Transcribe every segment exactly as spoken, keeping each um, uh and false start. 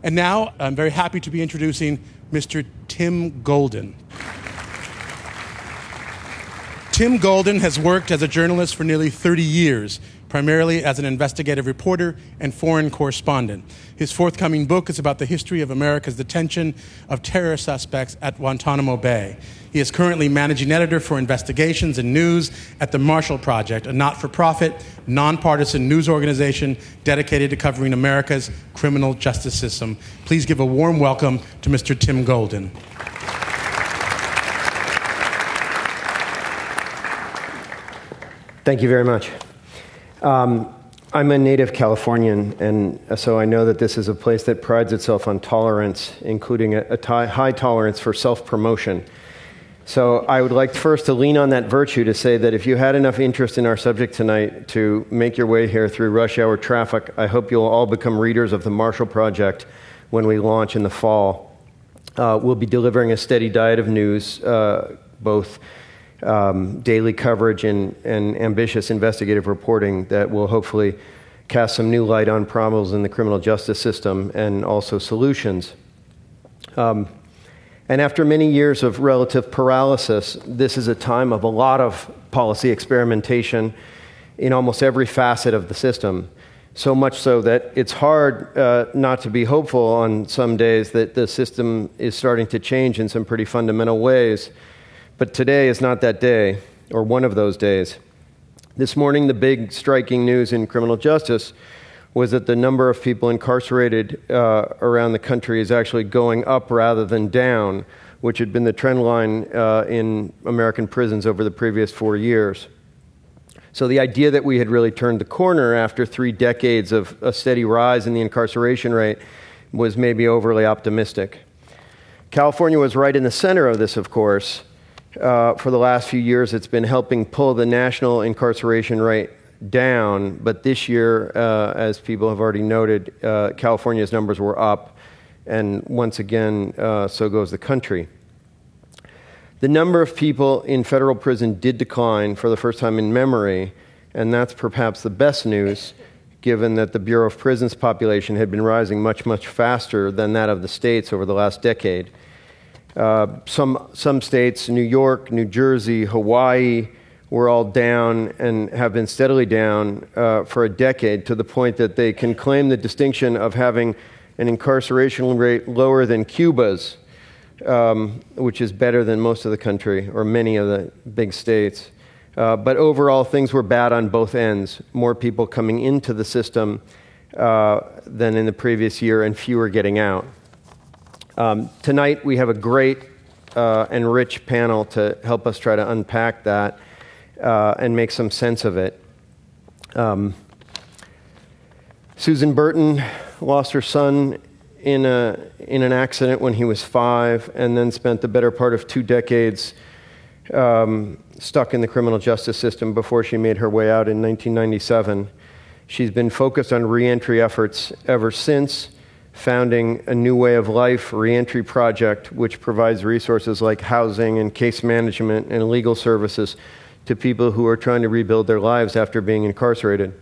And now I'm very happy to be introducing Mister Tim Golden. Tim Golden has worked as a journalist for nearly thirty years, primarily as an investigative reporter and foreign correspondent. His forthcoming book is about the history of America's detention of terror suspects at Guantanamo Bay. He is currently managing editor for investigations and news at the Marshall Project, a not-for-profit, nonpartisan news organization dedicated to covering America's criminal justice system. Please give a warm welcome to Mister Tim Golden. Thank you very much. Um, I'm a native Californian, and so I know that this is a place that prides itself on tolerance, including a, a t- high tolerance for self-promotion. So I would like first to lean on that virtue to say that if you had enough interest in our subject tonight to make your way here through rush hour traffic, I hope you'll all become readers of the Marshall Project when we launch in the fall. Uh, we'll be delivering a steady diet of news, uh, both Um, daily coverage and, and ambitious investigative reporting that will hopefully cast some new light on problems in the criminal justice system and also solutions. Um, and after many years of relative paralysis, this is a time of a lot of policy experimentation in almost every facet of the system. So much so that it's hard uh, not to be hopeful on some days that the system is starting to change in some pretty fundamental ways. But today is not that day, or one of those days. This morning, the big striking news in criminal justice was that the number of people incarcerated uh, around the country is actually going up rather than down, which had been the trend line uh, in American prisons over the previous four years. So the idea that we had really turned the corner after three decades of a steady rise in the incarceration rate was maybe overly optimistic. California was right in the center of this, of course. Uh, for the last few years, it's been helping pull the national incarceration rate down. But this year, uh, as people have already noted, uh, California's numbers were up. And once again, uh, so goes the country. The number of people in federal prison did decline for the first time in memory. And that's perhaps the best news, given that the Bureau of Prisons population had been rising much, much faster than that of the states over the last decade. Uh, some some states, New York, New Jersey, Hawaii, were all down and have been steadily down uh, for a decade, to the point that they can claim the distinction of having an incarceration rate lower than Cuba's, um, which is better than most of the country, or many of the big states. Uh, but overall, things were bad on both ends. More people coming into the system uh, than in the previous year, and fewer getting out. Um, tonight, we have a great uh, and rich panel to help us try to unpack that uh, and make some sense of it. Um, Susan Burton lost her son in a in an accident when he was five, and then spent the better part of two decades um, stuck in the criminal justice system before she made her way out in nineteen ninety-seven. She's been focused on reentry efforts ever since, founding a New Way of Life reentry project, which provides resources like housing and case management and legal services to people who are trying to rebuild their lives after being incarcerated.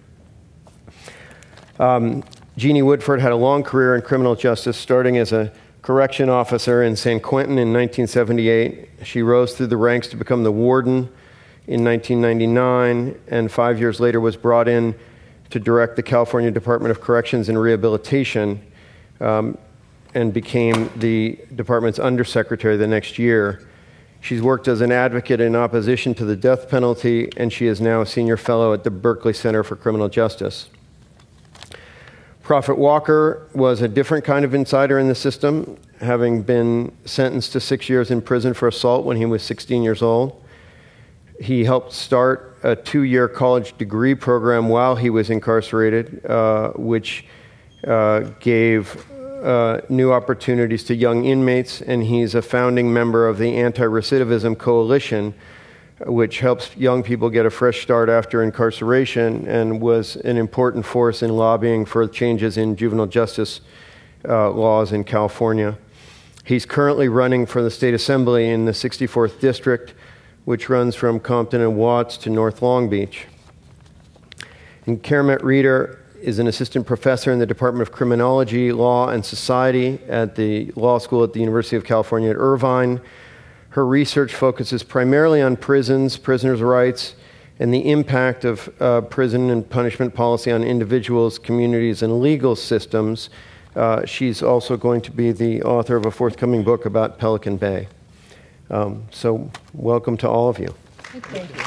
Um, Jeannie Woodford had a long career in criminal justice, starting as a correction officer in San Quentin in nineteen seventy-eight. She rose through the ranks to become the warden in nineteen ninety-nine, and five years later was brought in to direct the California Department of Corrections and Rehabilitation, Um, and became the department's undersecretary the next year. She's worked as an advocate in opposition to the death penalty, and she is now a senior fellow at the Berkeley Center for Criminal Justice. Prophet Walker was a different kind of insider in the system, having been sentenced to six years in prison for assault when he was sixteen years old. He helped start a two-year college degree program while he was incarcerated, uh, which uh, gave Uh, new opportunities to young inmates, and he's a founding member of the Anti-Recidivism Coalition, which helps young people get a fresh start after incarceration, and was an important force in lobbying for changes in juvenile justice uh, laws in California. He's currently running for the state assembly in the sixty-fourth district, which runs from Compton and Watts to North Long Beach. And Kermit Reeder is an assistant professor in the Department of Criminology, Law, and Society at the Law School at the University of California at Irvine. Her research focuses primarily on prisons, prisoners' rights, and the impact of uh, prison and punishment policy on individuals, communities, and legal systems. Uh, she's also going to be the author of a forthcoming book about Pelican Bay. Um, so welcome to all of you. Thank you.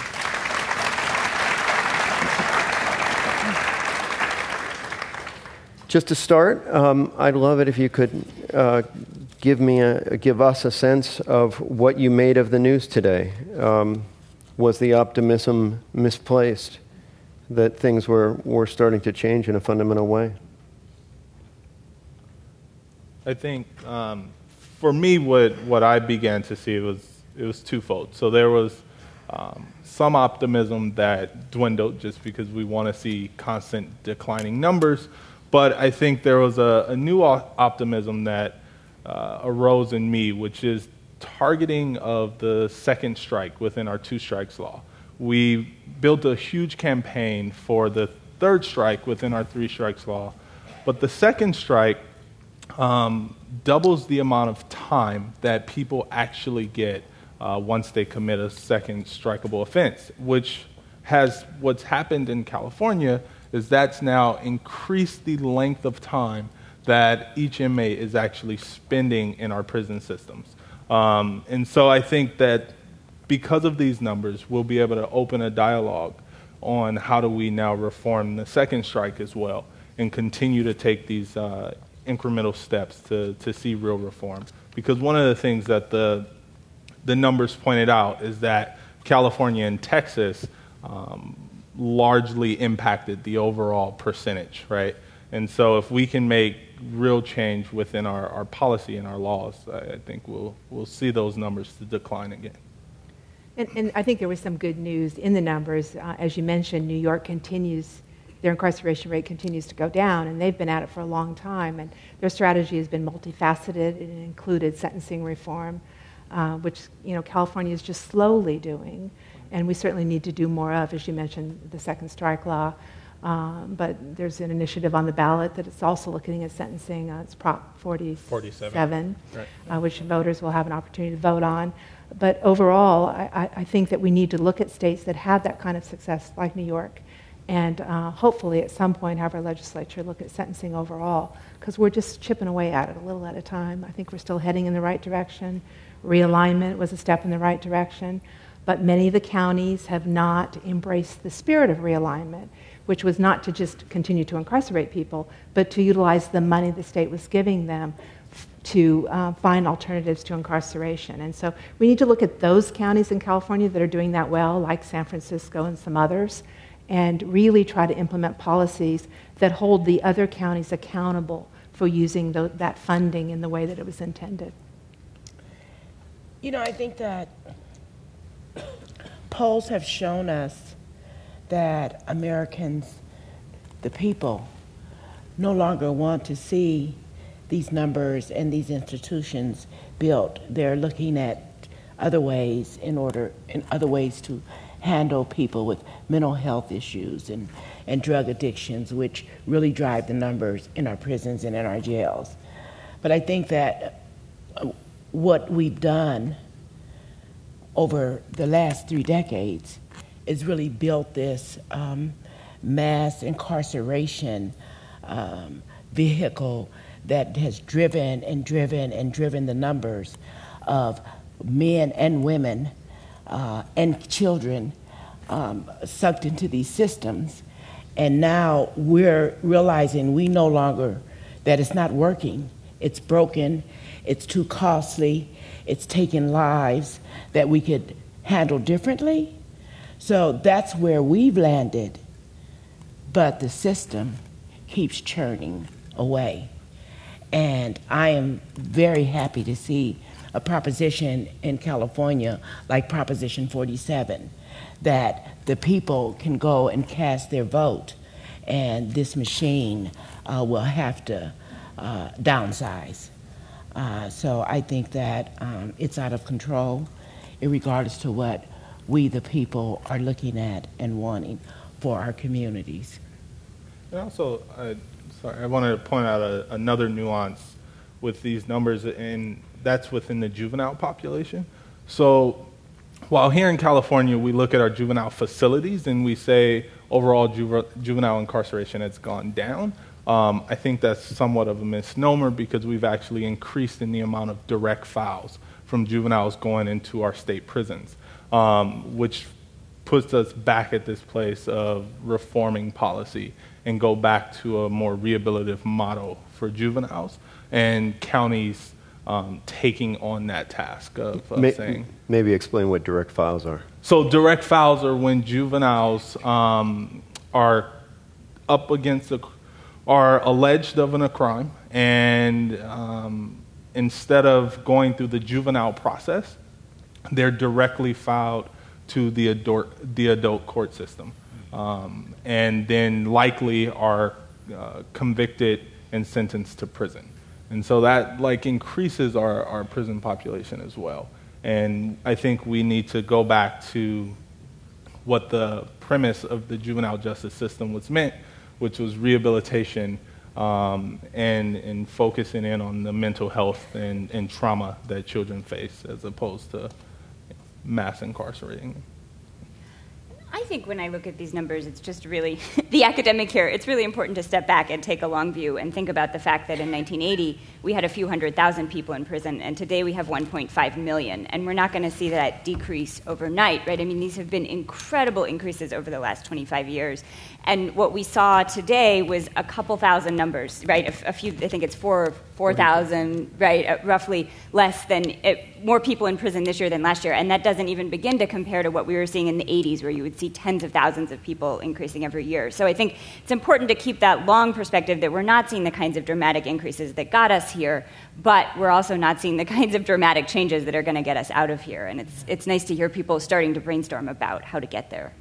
Just to start, um, I'd love it if you could uh, give me a, give us a sense of what you made of the news today. Um, was the optimism misplaced that things were, were starting to change in a fundamental way? I think um, for me, what, what I began to see was it was twofold. So there was um, some optimism that dwindled just because we want to see constant declining numbers. But I think there was a, a new optimism that uh, arose in me, which is targeting of the second strike within our two strikes law. We built a huge campaign for the third strike within our three strikes law, but the second strike um, doubles the amount of time that people actually get uh, once they commit a second strikeable offense, which has what's happened in California is that's now increased the length of time that each inmate is actually spending in our prison systems. Um, and so I think that because of these numbers, we'll be able to open a dialogue on how do we now reform the second strike as well and continue to take these uh, incremental steps to, to see real reform. Because one of the things that the, the numbers pointed out is that California and Texas um, largely impacted the overall percentage, right? And so if we can make real change within our, our policy and our laws, I, I think we'll, we'll see those numbers to decline again. And, and I think there was some good news in the numbers. Uh, as you mentioned, New York continues, their incarceration rate continues to go down, and they've been at it for a long time. And their strategy has been multifaceted. It included sentencing reform, uh, which you know California is just slowly doing, and we certainly need to do more of, as you mentioned, the second strike law. Um, but there's an initiative on the ballot that it's also looking at sentencing. Uh, it's Prop forty-seven, right. uh, which voters will have an opportunity to vote on. But overall, I, I think that we need to look at states that have that kind of success, like New York, and uh, hopefully at some point have our legislature look at sentencing overall, because we're just chipping away at it a little at a time. I think we're still heading in the right direction. Realignment was a step in the right direction, but many of the counties have not embraced the spirit of realignment, which was not to just continue to incarcerate people, but to utilize the money the state was giving them f- to uh, find alternatives to incarceration. And so we need to look at those counties in California that are doing that well, like San Francisco and some others, and really try to implement policies that hold the other counties accountable for using the, that funding in the way that it was intended. You know, I think that polls have shown us that Americans, the people, no longer want to see these numbers and these institutions built. They're looking at other ways in order, in other ways to handle people with mental health issues and, and drug addictions, which really drive the numbers in our prisons and in our jails. But I think that what we've done over the last three decades is really built this um, mass incarceration um, vehicle that has driven and driven and driven the numbers of men and women uh, and children um, sucked into these systems. And now we're realizing we no longer, that it's not working. It's broken, it's too costly, it's taking lives that we could handle differently. So that's where we've landed, but the system keeps churning away. And I am very happy to see a proposition in California like Proposition forty-seven, that the people can go and cast their vote, and this machine uh, will have to uh, downsize. Uh, so I think that um, it's out of control, regardless to what we, the people, are looking at and wanting for our communities. And also, uh, sorry, I wanted to point out a, another nuance with these numbers, and that's within the juvenile population. So while here in California, we look at our juvenile facilities and we say overall juve, juvenile incarceration has gone down, um, I think that's somewhat of a misnomer because we've actually increased in the amount of direct files from juveniles going into our state prisons, um, which puts us back at this place of reforming policy and go back to a more rehabilitative model for juveniles and counties um, taking on that task of, of May, saying. Maybe explain what direct files are. So direct files are when juveniles um, are up against a, are alleged of a crime, and um, instead of going through the juvenile process, they're directly filed to the adult, the adult court system, um, and then likely are uh, convicted and sentenced to prison. And so that like increases our, our prison population as well. And I think we need to go back to what the premise of the juvenile justice system was meant, which was rehabilitation um, and, and focusing in on the mental health and, and trauma that children face as opposed to mass incarcerating. I think when I look at these numbers, it's just really, the academic here, it's really important to step back and take a long view and think about the fact that in nineteen eighty, we had a few hundred thousand people in prison, and today we have one point five million, and we're not going to see that decrease overnight, right? I mean, these have been incredible increases over the last twenty-five years, and what we saw today was a couple thousand numbers, right? A, a few, I think it's four, four thousand, right? Uh, roughly less than, it, more people in prison this year than last year, and that doesn't even begin to compare to what we were seeing in the eighties, where you would see tens of thousands of people increasing every year. So I think it's important to keep that long perspective that we're not seeing the kinds of dramatic increases that got us here, but we're also not seeing the kinds of dramatic changes that are going to get us out of here. And it's it's nice to hear people starting to brainstorm about how to get there.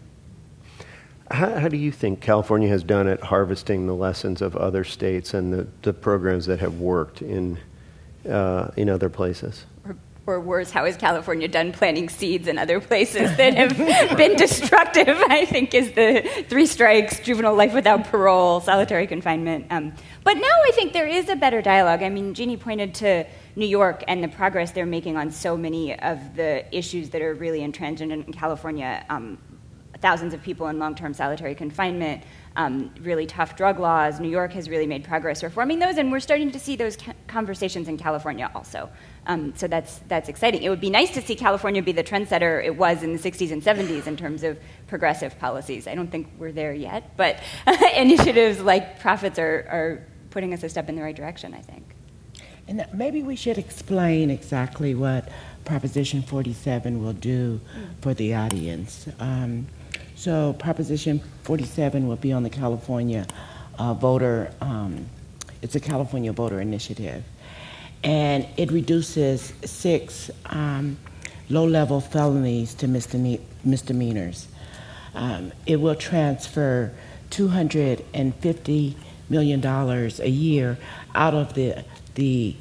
How, how do you think California has done at harvesting the lessons of other states and the, the programs that have worked in uh, in other places? Or, or worse, how has California done planting seeds in other places that have been destructive, I think, is the three strikes, juvenile life without parole, solitary confinement. Um, but now I think there is a better dialogue. I mean, Jeannie pointed to New York and the progress they're making on so many of the issues that are really intransigent in California. Um, thousands of people in long-term solitary confinement, um, really tough drug laws. New York has really made progress reforming those, and we're starting to see those ca- conversations in California also. Um, so that's that's exciting. It would be nice to see California be the trendsetter it was in the sixties and seventies in terms of progressive policies. I don't think we're there yet, but initiatives like Profits are, are putting us a step in the right direction, I think. And maybe we should explain exactly what Proposition forty-seven will do for the audience. Um, so Proposition forty-seven will be on the California uh, voter, um, it's a California voter initiative. And it reduces six um, low-level felonies to misdeme- misdemeanors. Um, it will transfer two hundred fifty million dollars a year out of the the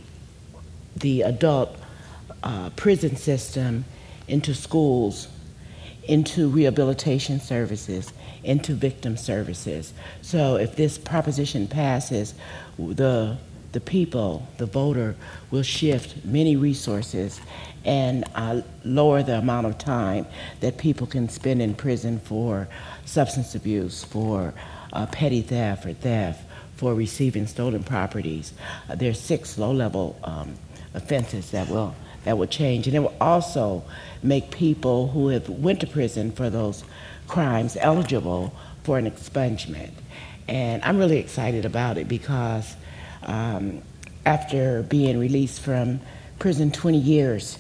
the adult uh, prison system into schools, into rehabilitation services, into victim services. So if this proposition passes, the the people, the voter, will shift many resources and uh, lower the amount of time that people can spend in prison for substance abuse, for uh, petty theft or theft, for receiving stolen properties. Uh, there's six low-level um, offenses that will that will change, and it will also make people who have went to prison for those crimes eligible for an expungement. And I'm really excited about it because um, after being released from prison twenty years,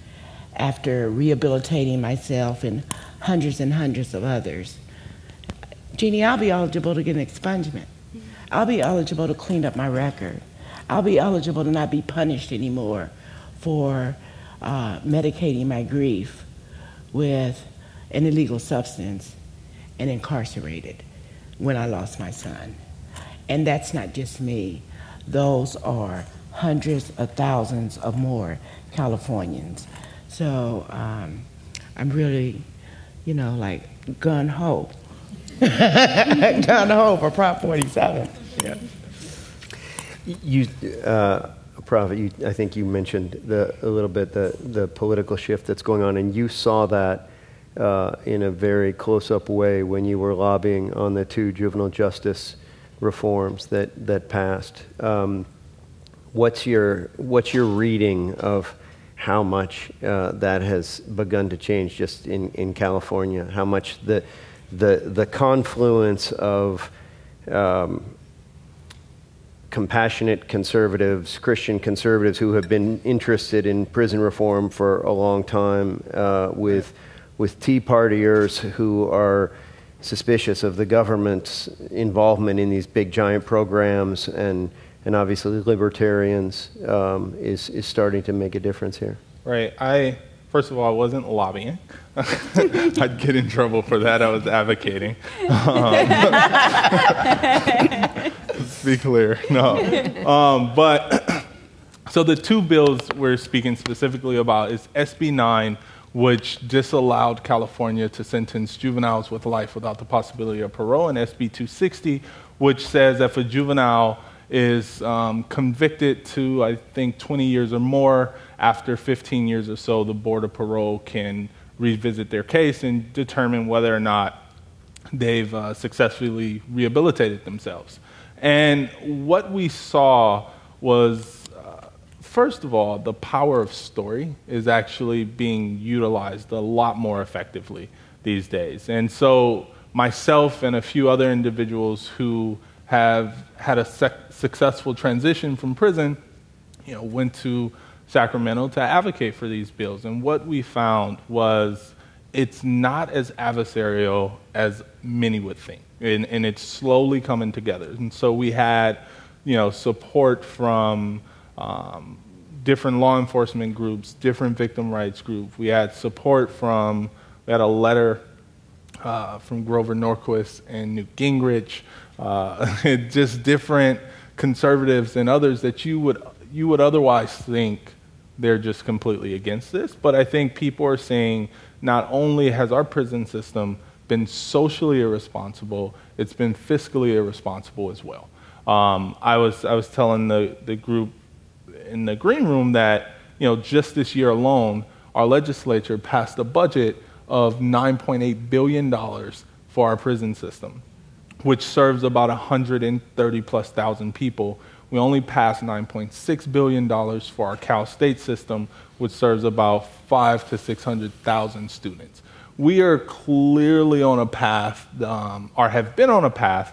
after rehabilitating myself and hundreds and hundreds of others, Jeannie, I'll be eligible to get an expungement. I'll be eligible to clean up my record. I'll be eligible to not be punished anymore for uh, medicating my grief with an illegal substance and incarcerated when I lost my son. And that's not just me. Those are hundreds of thousands of more Californians. So um, I'm really, you know, like gun-ho down the hole for Prop forty-seven. Yeah. You, uh, Prophet, you, I think you mentioned the, a little bit the, the political shift that's going on, and you saw that uh, in a very close-up way when you were lobbying on the two juvenile justice reforms that, that passed. Um, what's your what's your reading of how much uh, that has begun to change just in, in California? How much the the the confluence of um, compassionate conservatives, Christian conservatives who have been interested in prison reform for a long time, uh, with with Tea Partiers who are suspicious of the government's involvement in these big giant programs, and and obviously libertarians, um, is is starting to make a difference here. Right. I first of all, I wasn't lobbying. I'd get in trouble for that. I was advocating. Um, let's be clear. No. Um, but so the two bills we're speaking specifically about is S B nine, which disallowed California to sentence juveniles with life without the possibility of parole, and S B two sixty, which says that if a juvenile is um, convicted to, I think, twenty years or more, after fifteen years or so, the Board of Parole can revisit their case and determine whether or not they've uh, successfully rehabilitated themselves. And what we saw was, uh, first of all, the power of story is actually being utilized a lot more effectively these days. And so myself and a few other individuals who have had a sec- successful transition from prison, you know, went to Sacramento to advocate for these bills. And what we found was it's not as adversarial as many would think. And, and it's slowly coming together. And so we had, you know, support from um, different law enforcement groups, different victim rights groups. We had support from, we had a letter uh, from Grover Norquist and Newt Gingrich, uh, just different conservatives and others that you would you would otherwise think they're just completely against this. But I think people are saying not only has our prison system been socially irresponsible, it's been fiscally irresponsible as well. Um, I was I was telling the, the group in the green room that, you know, just this year alone, our legislature passed a budget of nine point eight billion dollars for our prison system, which serves about one hundred thirty plus thousand people. We only passed nine point six billion dollars for our Cal State system, which serves about five to six hundred thousand students. We are clearly on a path, um, or have been on a path,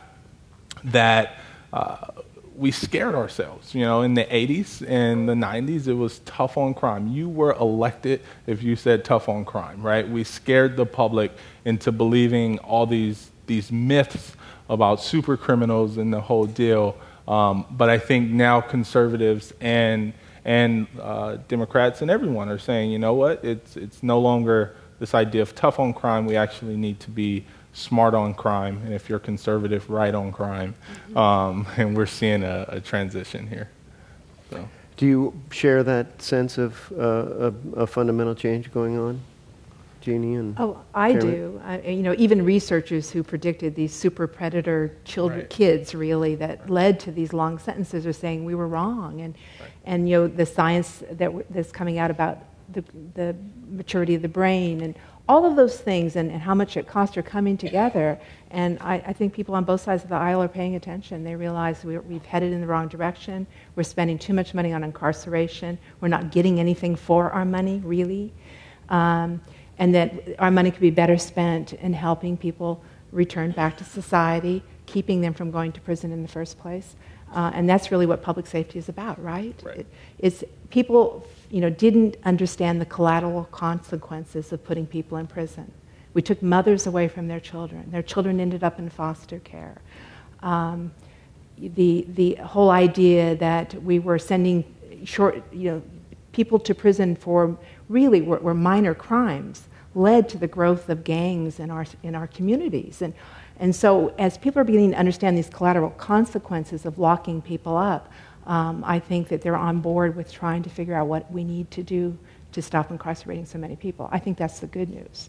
that uh, we scared ourselves. You know, in the eighties and the nineties, it was tough on crime. You were elected if you said tough on crime, right? We scared the public into believing all these these myths about super criminals and the whole deal. Um, but I think now conservatives and and uh, Democrats and everyone are saying, you know what, it's it's no longer this idea of tough on crime. We actually need to be smart on crime, and if you're conservative, right on crime. Um, and we're seeing a, a transition here. So. Do you share that sense of uh, a, a fundamental change going on, Jeannie? And oh, I Jeremy? do. I, you know, even researchers who predicted these super predator children, right. kids, really, that led to these long sentences, are saying we were wrong. And Right. and you know, the science that w- that's coming out about the the maturity of the brain and all of those things, and, and how much it costs, are coming together. And I, I think people on both sides of the aisle are paying attention. They realize we're, we've headed in the wrong direction. We're spending too much money on incarceration. We're not getting anything for our money, really. Um, and that our money could be better spent in helping people return back to society, keeping them from going to prison in the first place. Uh, and that's really what public safety is about, right? Right. It, it's people, you know, didn't understand the collateral consequences of putting people in prison. We took mothers away from their children. Their children ended up in foster care. Um, the the whole idea that we were sending short, you know, people to prison for really were, were minor crimes led to the growth of gangs in our in our communities. And and so as people are beginning to understand these collateral consequences of locking people up, um, I think that they're on board with trying to figure out what we need to do to stop incarcerating so many people. I think that's the good news.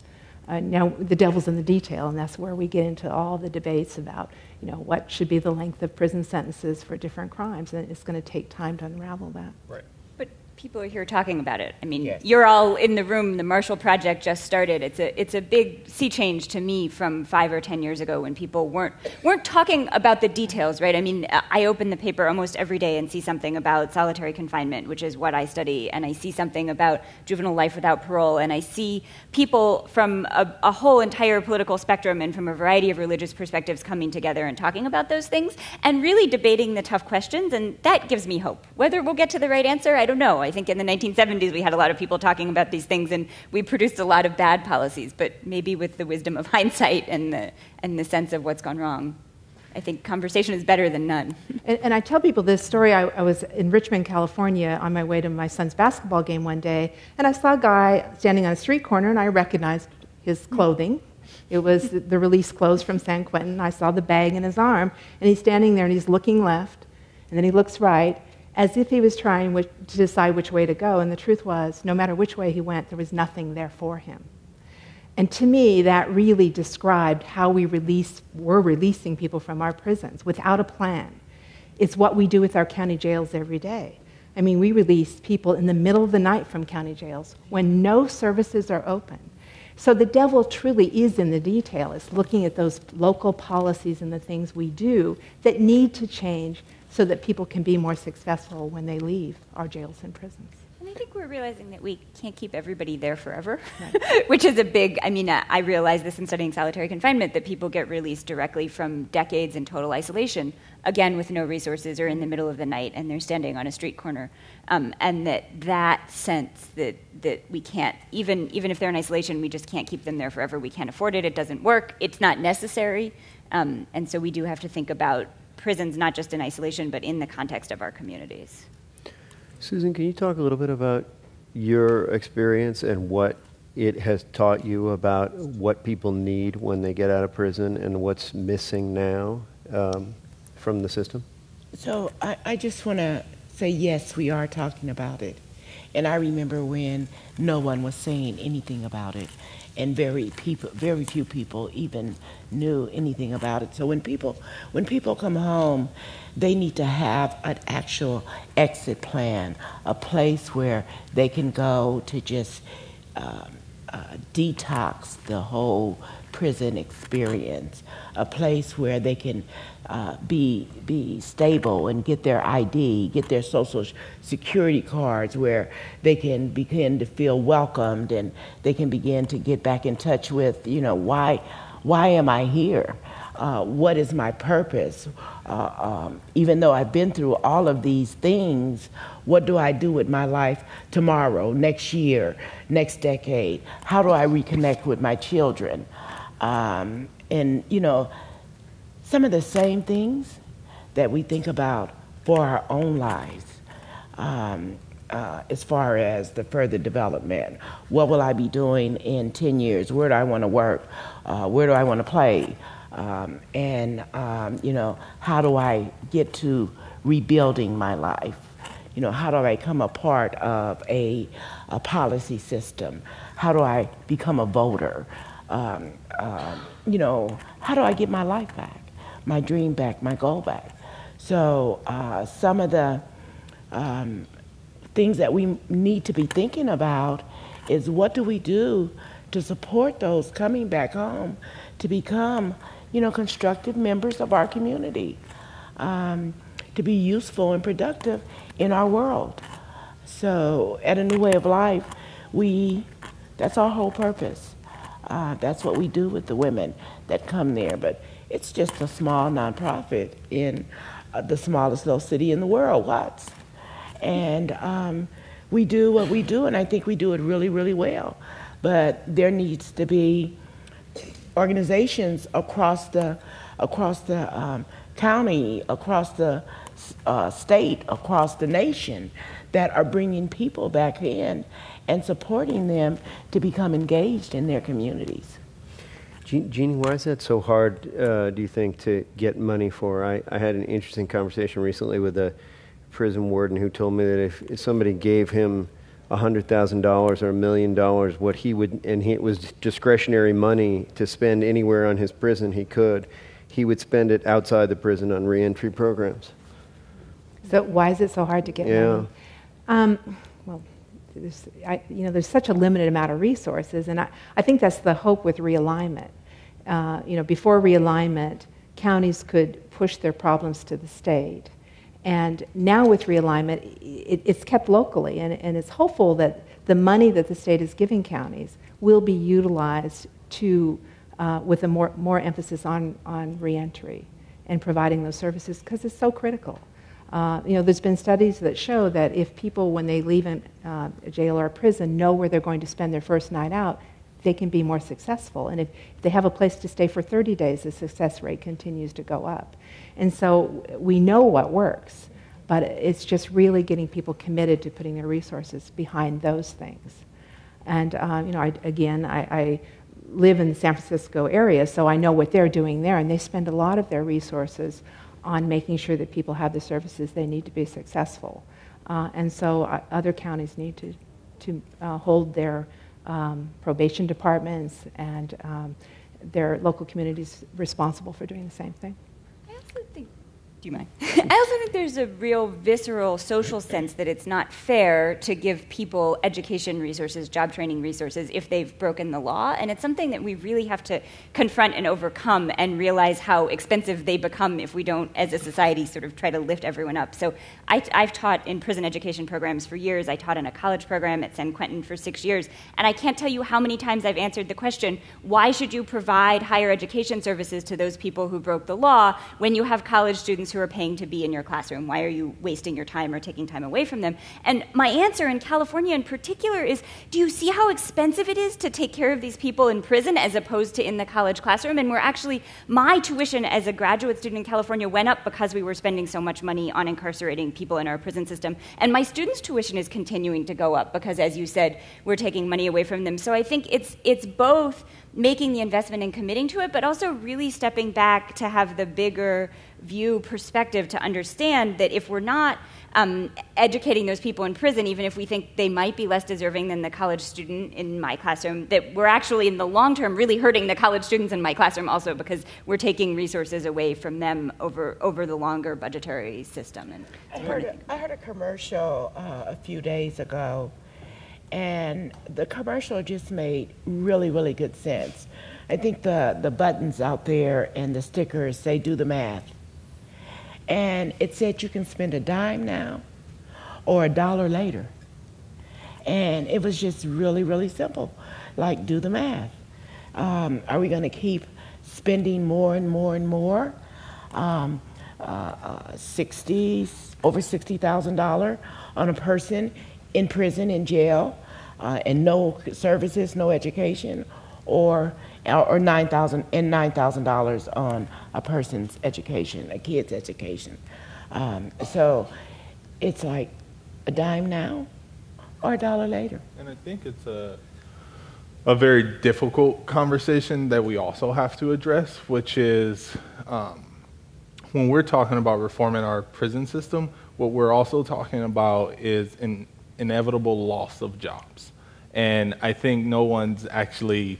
Uh, now, the devil's in the detail, and that's where we get into all the debates about, you know, what should be the length of prison sentences for different crimes, and it's going to take time to unravel that. Right. But people are here talking about it. I mean, Yes. you're all in the room. The Marshall Project just started. It's a it's a big sea change to me from five or ten years ago when people weren't weren't talking about the details, right? I mean, I open the paper almost every day and see something about solitary confinement, which is what I study, and I see something about juvenile life without parole, and I see people from a, a whole entire political spectrum and from a variety of religious perspectives coming together and talking about those things and really debating the tough questions, and that gives me hope. Whether we'll get to the right answer, I don't know. I think in the nineteen seventies we had a lot of people talking about these things, and we produced a lot of bad policies, but maybe with the wisdom of hindsight and the, and the sense of what's gone wrong, I think conversation is better than none. And, and I tell people this story. I, I was in Richmond, California, on my way to my son's basketball game one day, and I saw a guy standing on a street corner, and I recognized his clothing. It was the release clothes from San Quentin. I saw the bag in his arm, and he's standing there, and he's looking left, and then he looks right, as if he was trying which, to decide which way to go. And the truth was, no matter which way he went, there was nothing there for him. And to me, that really described how we release, were releasing people from our prisons without a plan. It's what we do with our county jails every day. I mean, we release people in the middle of the night from county jails when no services are open. So the devil truly is in the detail. It's looking at those local policies and the things we do that need to change so that people can be more successful when they leave our jails and prisons. And I think we're realizing that we can't keep everybody there forever, right. Which is a big, I mean, uh, I realized this in studying solitary confinement, that people get released directly from decades in total isolation, again with no resources or in the middle of the night, and they're standing on a street corner. Um, and that that sense that, that we can't, even, even if they're in isolation, we just can't keep them there forever. We can't afford it. It doesn't work. It's not necessary. Um, and so we do have to think about prisons not just in isolation, but in the context of our communities. Susan, can you talk a little bit about your experience and what it has taught you about what people need when they get out of prison and what's missing now um, from the system? So I, I just want to say, yes, we are talking about it. And I remember when no one was saying anything about it, and very people, very few people even knew anything about it. So when people, when people come home, they need to have an actual exit plan, a place where they can go to just uh, uh, detox the whole prison experience, a place where they can uh, be be stable and get their I D, get their social security cards, where they can begin to feel welcomed and they can begin to get back in touch with, you know, why why am I here? Uh, what is my purpose? Uh, um, even though I've been through all of these things, what do I do with my life tomorrow, next year, next decade? How do I reconnect with my children? Um, and, you know, some of the same things that we think about for our own lives, um, uh, as far as the further development. What will I be doing in ten years? Where do I want to work? Uh, where do I want to play? Um, and, um, you know, how do I get to rebuilding my life? You know, how do I become a part of a, a policy system? How do I become a voter? Um, uh, you know, how do I get my life back, my dream back, my goal back? So uh, some of the um, things that we need to be thinking about is, what do we do to support those coming back home to become, you know, constructive members of our community, um, to be useful and productive in our world. So at A New Way of Life, we, that's our whole purpose. Uh, that's what we do with the women that come there. But it's just a small nonprofit in uh, the smallest little city in the world, Watts. And um, we do what we do, and I think we do it really, really well. But there needs to be organizations across the across the um, county, across the uh, state, across the nation, that are bringing people back in and supporting them to become engaged in their communities. Jeannie, why is that so hard, uh, do you think, to get money for? I, I had an interesting conversation recently with a prison warden who told me that if, if somebody gave him one hundred thousand dollars or a million dollars, what he would, and he, it was discretionary money to spend anywhere on his prison he could, he would spend it outside the prison on reentry programs. So why is it so hard to get Yeah. money? Um, well, there's, I, you know, there's such a limited amount of resources, and I, I think that's the hope with realignment. Uh, you know, before realignment, counties could push their problems to the state. And now with realignment, it, it's kept locally, and, and it's hopeful that the money that the state is giving counties will be utilized to, uh, with a more, more emphasis on, on reentry and providing those services, because it's so critical. Uh, you know, there's been studies that show that if people, when they leave in, uh, a jail or a prison, know where they're going to spend their first night out, they can be more successful. And if, if they have a place to stay for thirty days, the success rate continues to go up. And so we know what works, but it's just really getting people committed to putting their resources behind those things. And, uh, you know, I, again, I, I live in the San Francisco area, so I know what they're doing there, and they spend a lot of their resources on making sure that people have the services they need to be successful. Uh, and so uh, other counties need to, to uh, hold their um, probation departments and um, their local communities responsible for doing the same thing. I also think, do you mind? I also think there's a real visceral social sense that it's not fair to give people education resources, job training resources, if they've broken the law. And it's something that we really have to confront and overcome and realize how expensive they become if we don't, as a society, sort of try to lift everyone up. So I, I've taught in prison education programs for years. I taught in a college program at San Quentin for six years. And I can't tell you how many times I've answered the question, why should you provide higher education services to those people who broke the law when you have college students who are paying to be in your classroom? Why are you wasting your time or taking time away from them? And my answer in California in particular is, do you see how expensive it is to take care of these people in prison as opposed to in the college classroom? And we're actually, my tuition as a graduate student in California went up because we were spending so much money on incarcerating people in our prison system. And my students' tuition is continuing to go up because, as you said, we're taking money away from them. So I think it's it's both making the investment and committing to it, but also really stepping back to have the bigger view perspective to understand that if we're not um, educating those people in prison, even if we think they might be less deserving than the college student in my classroom, that we're actually in the long term really hurting the college students in my classroom also, because we're taking resources away from them over over the longer budgetary system. And I heard a, I heard a commercial uh, a few days ago, and the commercial just made really, really good sense. I think the, the buttons out there and the stickers say, do the math. And it said you can spend a dime now or a dollar later. And it was just really, really simple. Like, do the math. Um, are we going to keep spending more and more and more? Um, uh, uh, sixty, over sixty thousand dollars on a person in prison, in jail, uh, and no services, no education, or or nine thousand and nine thousand dollars on a person's education, a kid's education. Um, so it's like a dime now or a dollar later. And I think it's a a very difficult conversation that we also have to address, which is um, when we're talking about reforming our prison system, what we're also talking about is an inevitable loss of jobs. And I think no one's actually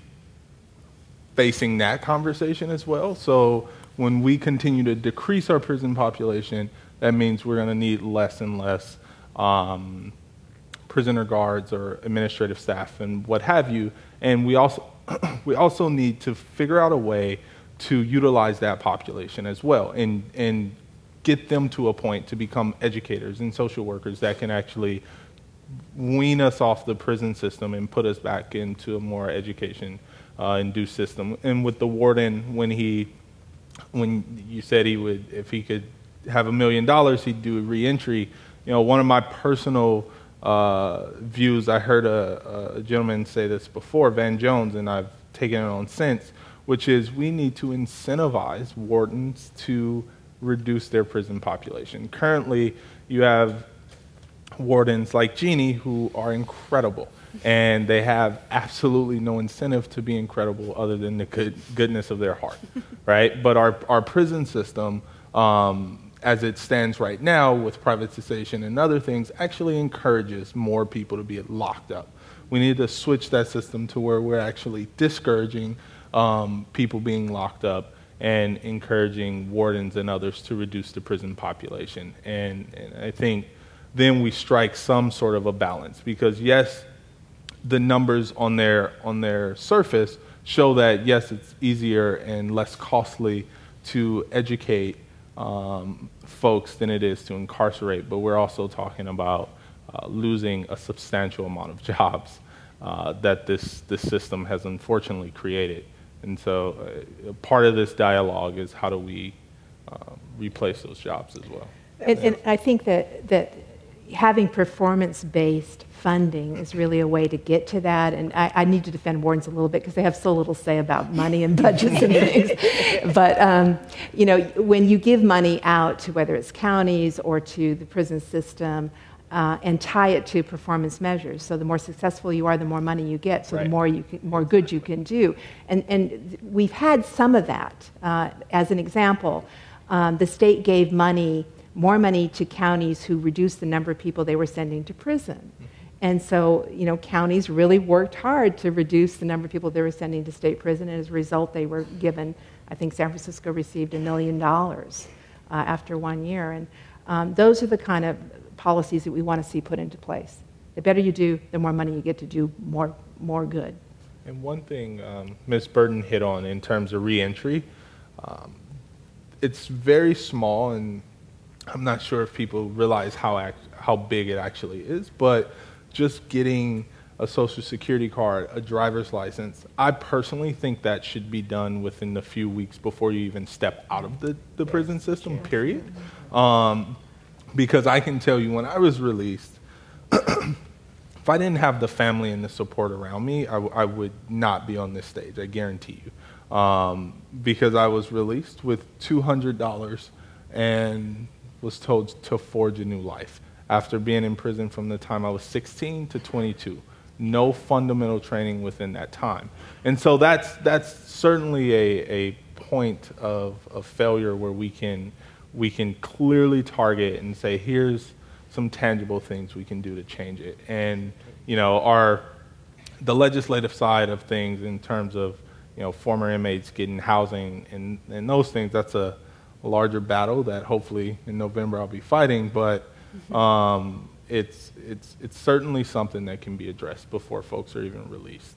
facing that conversation as well. So when we continue to decrease our prison population, that means we're going to need less and less um, prisoner guards or administrative staff and what have you. And we also we also need to figure out a way to utilize that population as well and and get them to a point to become educators and social workers that can actually wean us off the prison system and put us back into a more education uh, induced system. And with the warden, when he, when you said he would, if he could have a million dollars, he'd do a reentry. You know, one of my personal uh, views, I heard a, a gentleman say this before, Van Jones, and I've taken it on since, which is we need to incentivize wardens to reduce their prison population. Currently, you have wardens like Jeannie who are incredible, and they have absolutely no incentive to be incredible other than the good, goodness of their heart, right? But our, our prison system um, as it stands right now with privatization and other things, actually encourages more people to be locked up. We need to switch that system to where we're actually discouraging um, people being locked up and encouraging wardens and others to reduce the prison population. And, and I think then we strike some sort of a balance, because yes, the numbers on their on their surface show that yes, it's easier and less costly to educate um, folks than it is to incarcerate, but we're also talking about uh, losing a substantial amount of jobs uh, that this this system has unfortunately created. And so uh, part of this dialogue is how do we uh, replace those jobs as well. And, and I think that that having performance-based funding is really a way to get to that. And I, I need to defend wardens a little bit because they have so little say about money and budgets and things. But, um, you know, when you give money out to whether it's counties or to the prison system uh, and tie it to performance measures, so the more successful you are, the more money you get, so right. the more you can, more good you can do. And, and we've had some of that. Uh, as an example, um, the state gave money more money to counties who reduced the number of people they were sending to prison. And so, you know, counties really worked hard to reduce the number of people they were sending to state prison, and as a result, they were given, I think San Francisco received a million dollars uh, after one year. And um, those are the kind of policies that we want to see put into place. The better you do, the more money you get to do more, more good. And one thing um, Miz Burton hit on in terms of reentry, um, it's very small, and I'm not sure if people realize how act, how big it actually is, but just getting a social security card, a driver's license, I personally think that should be done within the few weeks before you even step out of the, the prison system, period. Um, because I can tell you when I was released, if I didn't have the family and the support around me, I, w- I would not be on this stage, I guarantee you. Um, because I was released with two hundred dollars and was told to forge a new life after being in prison from the time I was sixteen to twenty-two. No fundamental training within that time. And so that's that's certainly a, a point of, of failure where we can we can clearly target and say, here's some tangible things we can do to change it. And you know, our the legislative side of things in terms of, you know, former inmates getting housing and, and those things, that's a a larger battle that hopefully in November I'll be fighting, but um, it's it's it's certainly something that can be addressed before folks are even released.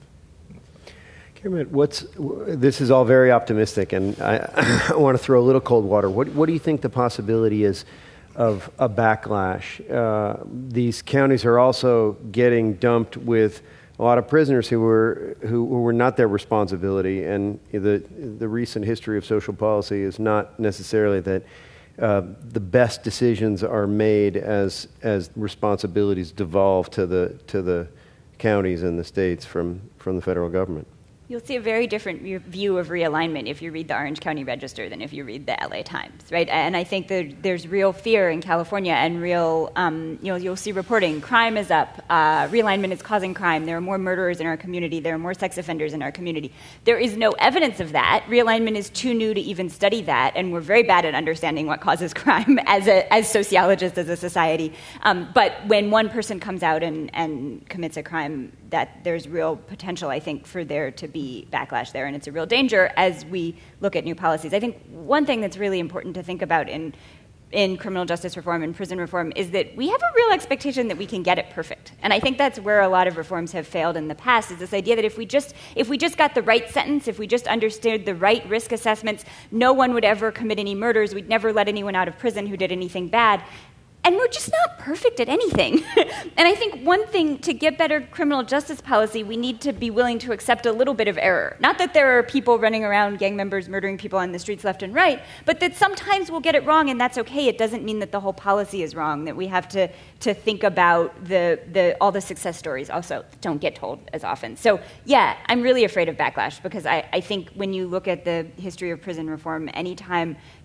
Kermit, what's this is all very optimistic, and I, I want to throw a little cold water. What what do you think the possibility is of a backlash? Uh, these counties are also getting dumped with a lot of prisoners who were who, who were not their responsibility, and the the recent history of social policy is not necessarily that uh, the best decisions are made as as responsibilities devolve to the to the counties and the states from from the federal government. You'll see a very different view of realignment if you read the Orange County Register than if you read the L A Times, right? And I think that there's real fear in California and real, um, you know, you'll see reporting, crime is up, uh, realignment is causing crime, there are more murderers in our community, there are more sex offenders in our community. There is no evidence of that. Realignment is too new to even study that, and we're very bad at understanding what causes crime as a, as sociologists, as a society. Um, but when one person comes out and, and commits a crime, that there's real potential, I think, for there to be backlash there, and it's a real danger as we look at new policies. I think one thing that's really important to think about in in criminal justice reform and prison reform is that we have a real expectation that we can get it perfect. And I think that's where a lot of reforms have failed in the past, is this idea that if we just if we just got the right sentence, if we just understood the right risk assessments, no one would ever commit any murders, we'd never let anyone out of prison who did anything bad. And we're just not perfect at anything. And I think one thing, to get better criminal justice policy, we need to be willing to accept a little bit of error. Not that there are people running around, gang members murdering people on the streets left and right, but that sometimes we'll get it wrong, and that's okay. It doesn't mean that the whole policy is wrong, that we have to, to think about the, the all the success stories also don't get told as often. So yeah, I'm really afraid of backlash, because I, I think when you look at the history of prison reform, anytime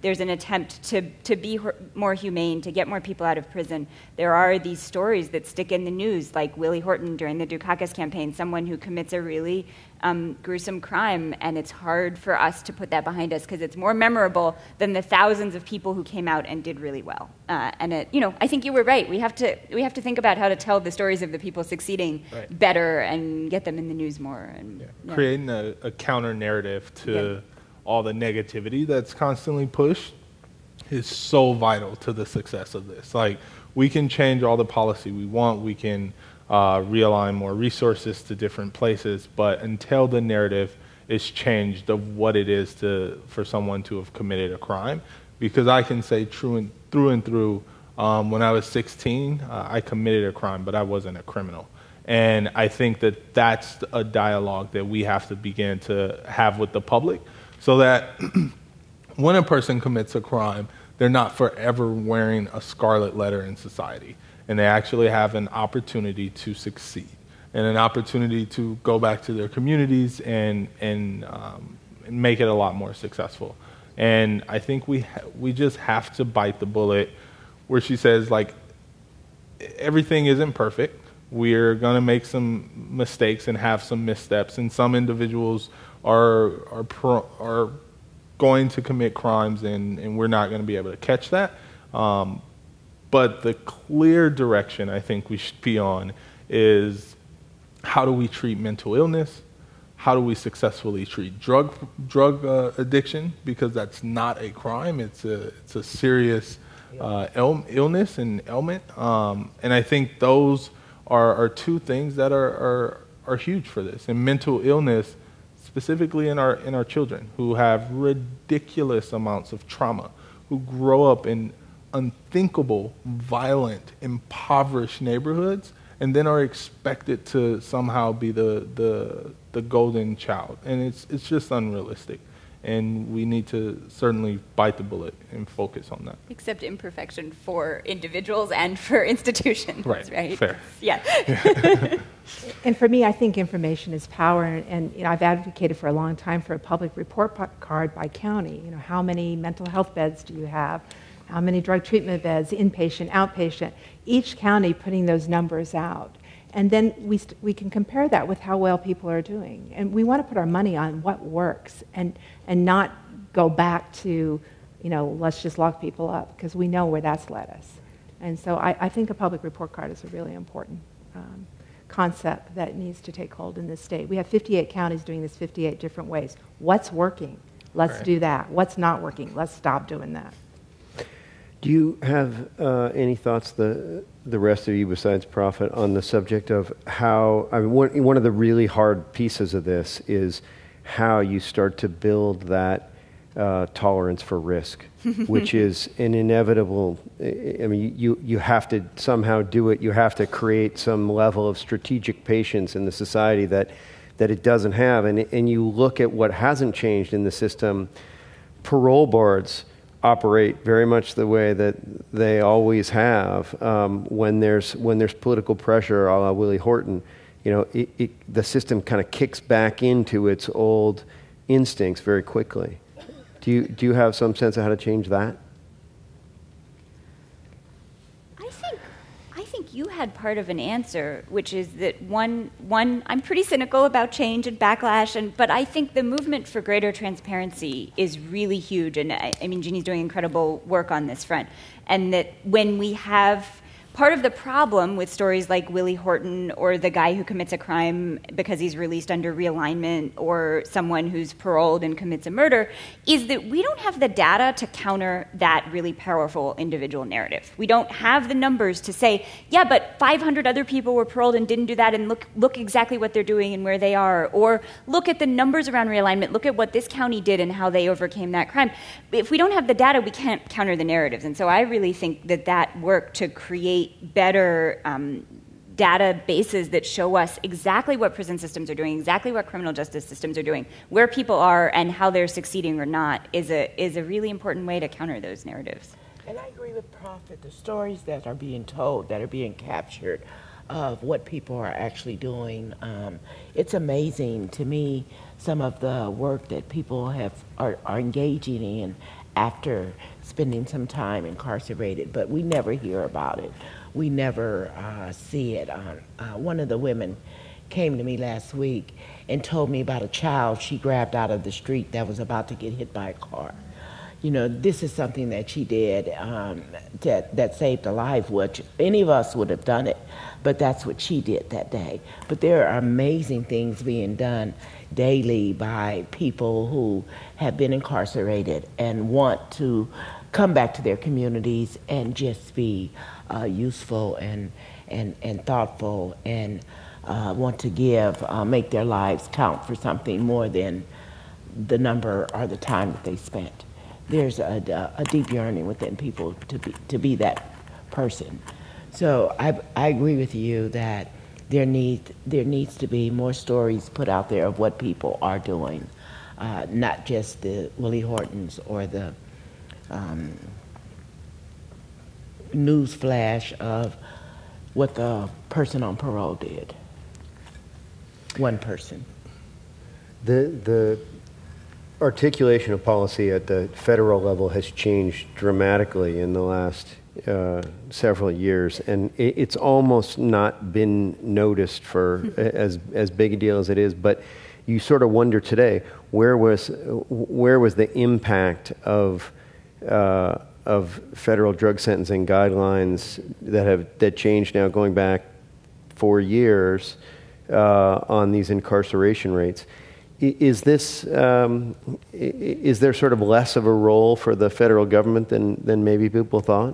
there's an attempt to, to be more humane, to get more people out of prison. There are these stories that stick in the news, like Willie Horton during the Dukakis campaign, someone who commits a really um, gruesome crime, and it's hard for us to put that behind us because it's more memorable than the thousands of people who came out and did really well. Uh, and it, you know, I think you were right. We have to we have to think about how to tell the stories of the people succeeding right. better and get them in the news more. And yeah. Yeah. Creating a, a counter narrative to Yeah. all the negativity that's constantly pushed is so vital to the success of this. Like, we can change all the policy we want, we can uh, realign more resources to different places, but until the narrative is changed of what it is to for someone to have committed a crime, because I can say true and through and through, um, when I was sixteen, uh, I committed a crime, but I wasn't a criminal. And I think that that's a dialogue that we have to begin to have with the public, so that when a person commits a crime, they're not forever wearing a scarlet letter in society, and they actually have an opportunity to succeed and an opportunity to go back to their communities and and, um, and make it a lot more successful. And I think we ha- we just have to bite the bullet where she says, like, everything isn't perfect. We're going to make some mistakes and have some missteps, and some individuals are are pro- are going to commit crimes, and, and we're not going to be able to catch that. Um, but the clear direction I think we should be on is, how do we treat mental illness? How do we successfully treat drug drug uh, addiction? Because that's not a crime; it's a it's a serious uh, Ill- illness and ailment. Um, and I think those are, are two things that are, are are huge for this. And mental illness, specifically in our in our children who have ridiculous amounts of trauma, who grow up in unthinkable, violent, impoverished neighborhoods, and then are expected to somehow be the the the golden child. And it's it's just unrealistic. And we need to certainly bite the bullet and focus on that. Accept imperfection for individuals and for institutions, right? Right. Fair. Yeah. And for me, I think information is power, and, and you know, I've advocated for a long time for a public report p- card by county. You know, how many mental health beds do you have? How many drug treatment beds, inpatient, outpatient? Each county putting those numbers out. And then we, st- we can compare that with how well people are doing. And we want to put our money on what works and, and not go back to, you know, let's just lock people up, because we know where that's led us. And so I, I think a public report card is a really important um, concept that needs to take hold in this state. We have fifty-eight counties doing this fifty-eight different ways. What's working? Let's Right. do that. What's not working? Let's stop doing that. Do you have uh, any thoughts, the the rest of you besides Prophet, on the subject of how, I mean, one, one of the really hard pieces of this is how you start to build that uh, tolerance for risk, which is an inevitable, I mean, you, you have to somehow do it. You have to create some level of strategic patience in the society that, that it doesn't have. And, and you look at what hasn't changed in the system. Parole boards operate very much the way that they always have. Um, when there's when there's political pressure, a la Willie Horton, you know, it, it, the system kind of kicks back into its old instincts very quickly. Do you do you have some sense of how to change that? I think I think you had part of an answer, which is that one one I'm pretty cynical about change and backlash, and but I think the movement for greater transparency is really huge, and I, I mean Jeannie's doing incredible work on this front, and that when we have part of the problem with stories like Willie Horton, or the guy who commits a crime because he's released under realignment, or someone who's paroled and commits a murder, is that we don't have the data to counter that really powerful individual narrative. We don't have the numbers to say, yeah, but five hundred other people were paroled and didn't do that, and look look exactly what they're doing and where they are. Or look at the numbers around realignment, look at what this county did and how they overcame that crime. If we don't have the data, we can't counter the narratives. And so I really think that that work to create better um, databases that show us exactly what prison systems are doing, exactly what criminal justice systems are doing, where people are and how they're succeeding or not, is a is a really important way to counter those narratives. And I agree with Prophet. The stories that are being told, that are being captured, of what people are actually doing, um, it's amazing to me, some of the work that people have are, are engaging in after spending some time incarcerated, but we never hear about it. We never uh, see it. On, uh, one of the women came to me last week and told me about a child she grabbed out of the street that was about to get hit by a car. You know, this is something that she did um, that, that saved a life, which any of us would have done it, but that's what she did that day. But there are amazing things being done daily by people who have been incarcerated and want to come back to their communities and just be uh, useful and, and, and thoughtful and uh, want to give, uh, make their lives count for something more than the number or the time that they spent. There's a, a deep yearning within people to be, to be that person. So I, I agree with you that there, need, there needs to be more stories put out there of what people are doing, uh, not just the Willie Hortons or the um, news flash of what the person on parole did. One person. The, the articulation of policy at the federal level has changed dramatically in the last uh, several years, and it, it's almost not been noticed for as as big a deal as it is. But you sort of wonder today, where was where was the impact of uh, of federal drug sentencing guidelines that have that changed now, going back four years uh, on these incarceration rates? Is this um, is there sort of less of a role for the federal government than than maybe people thought?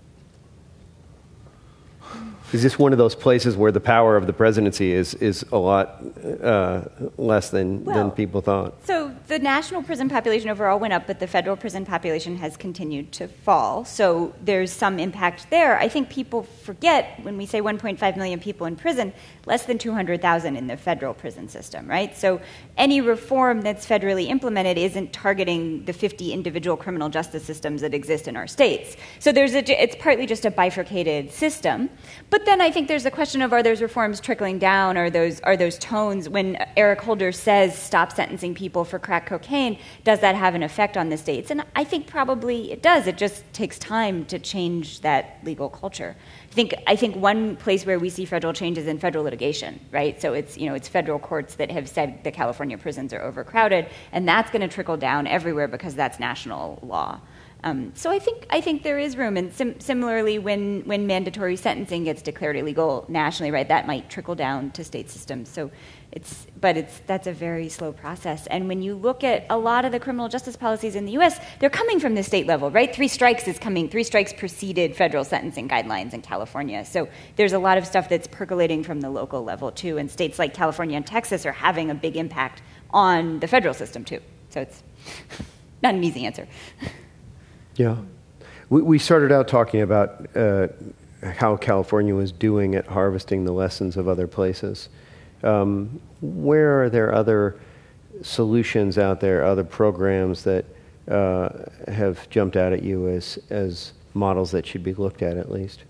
Is this one of those places where the power of the presidency is is a lot uh, less than well, than people thought? So the national prison population overall went up, but the federal prison population has continued to fall. So there's some impact there. I think people forget when we say one point five million people in prison, less than two hundred thousand in the federal prison system, right? So any reform that's federally implemented isn't targeting the fifty individual criminal justice systems that exist in our states. So there's a, it's partly just a bifurcated system. But then I think there's a question of, are those reforms trickling down? Are those are those tones when Eric Holder says stop sentencing people for crack cocaine, does that have an effect on the states? And I think probably it does. It just takes time to change that legal culture. I think I think one place where we see federal change is in federal litigation, right? So it's, you know, it's federal courts that have said the California prisons are overcrowded, and that's going to trickle down everywhere because that's national law. Um, so I think I think there is room, and sim- similarly, when, when mandatory sentencing gets declared illegal nationally, right, that might trickle down to state systems. So it's, but it's that's a very slow process. And when you look at a lot of the criminal justice policies in the U S, they're coming from the state level, right? Three strikes is coming. Three strikes preceded federal sentencing guidelines in California. So there's a lot of stuff that's percolating from the local level too. And states like California and Texas are having a big impact on the federal system too. So it's not an easy answer. Yeah. We, we started out talking about uh, how California was doing at harvesting the lessons of other places. Um, where are there other solutions out there, other programs that uh, have jumped out at you as, as models that should be looked at at least?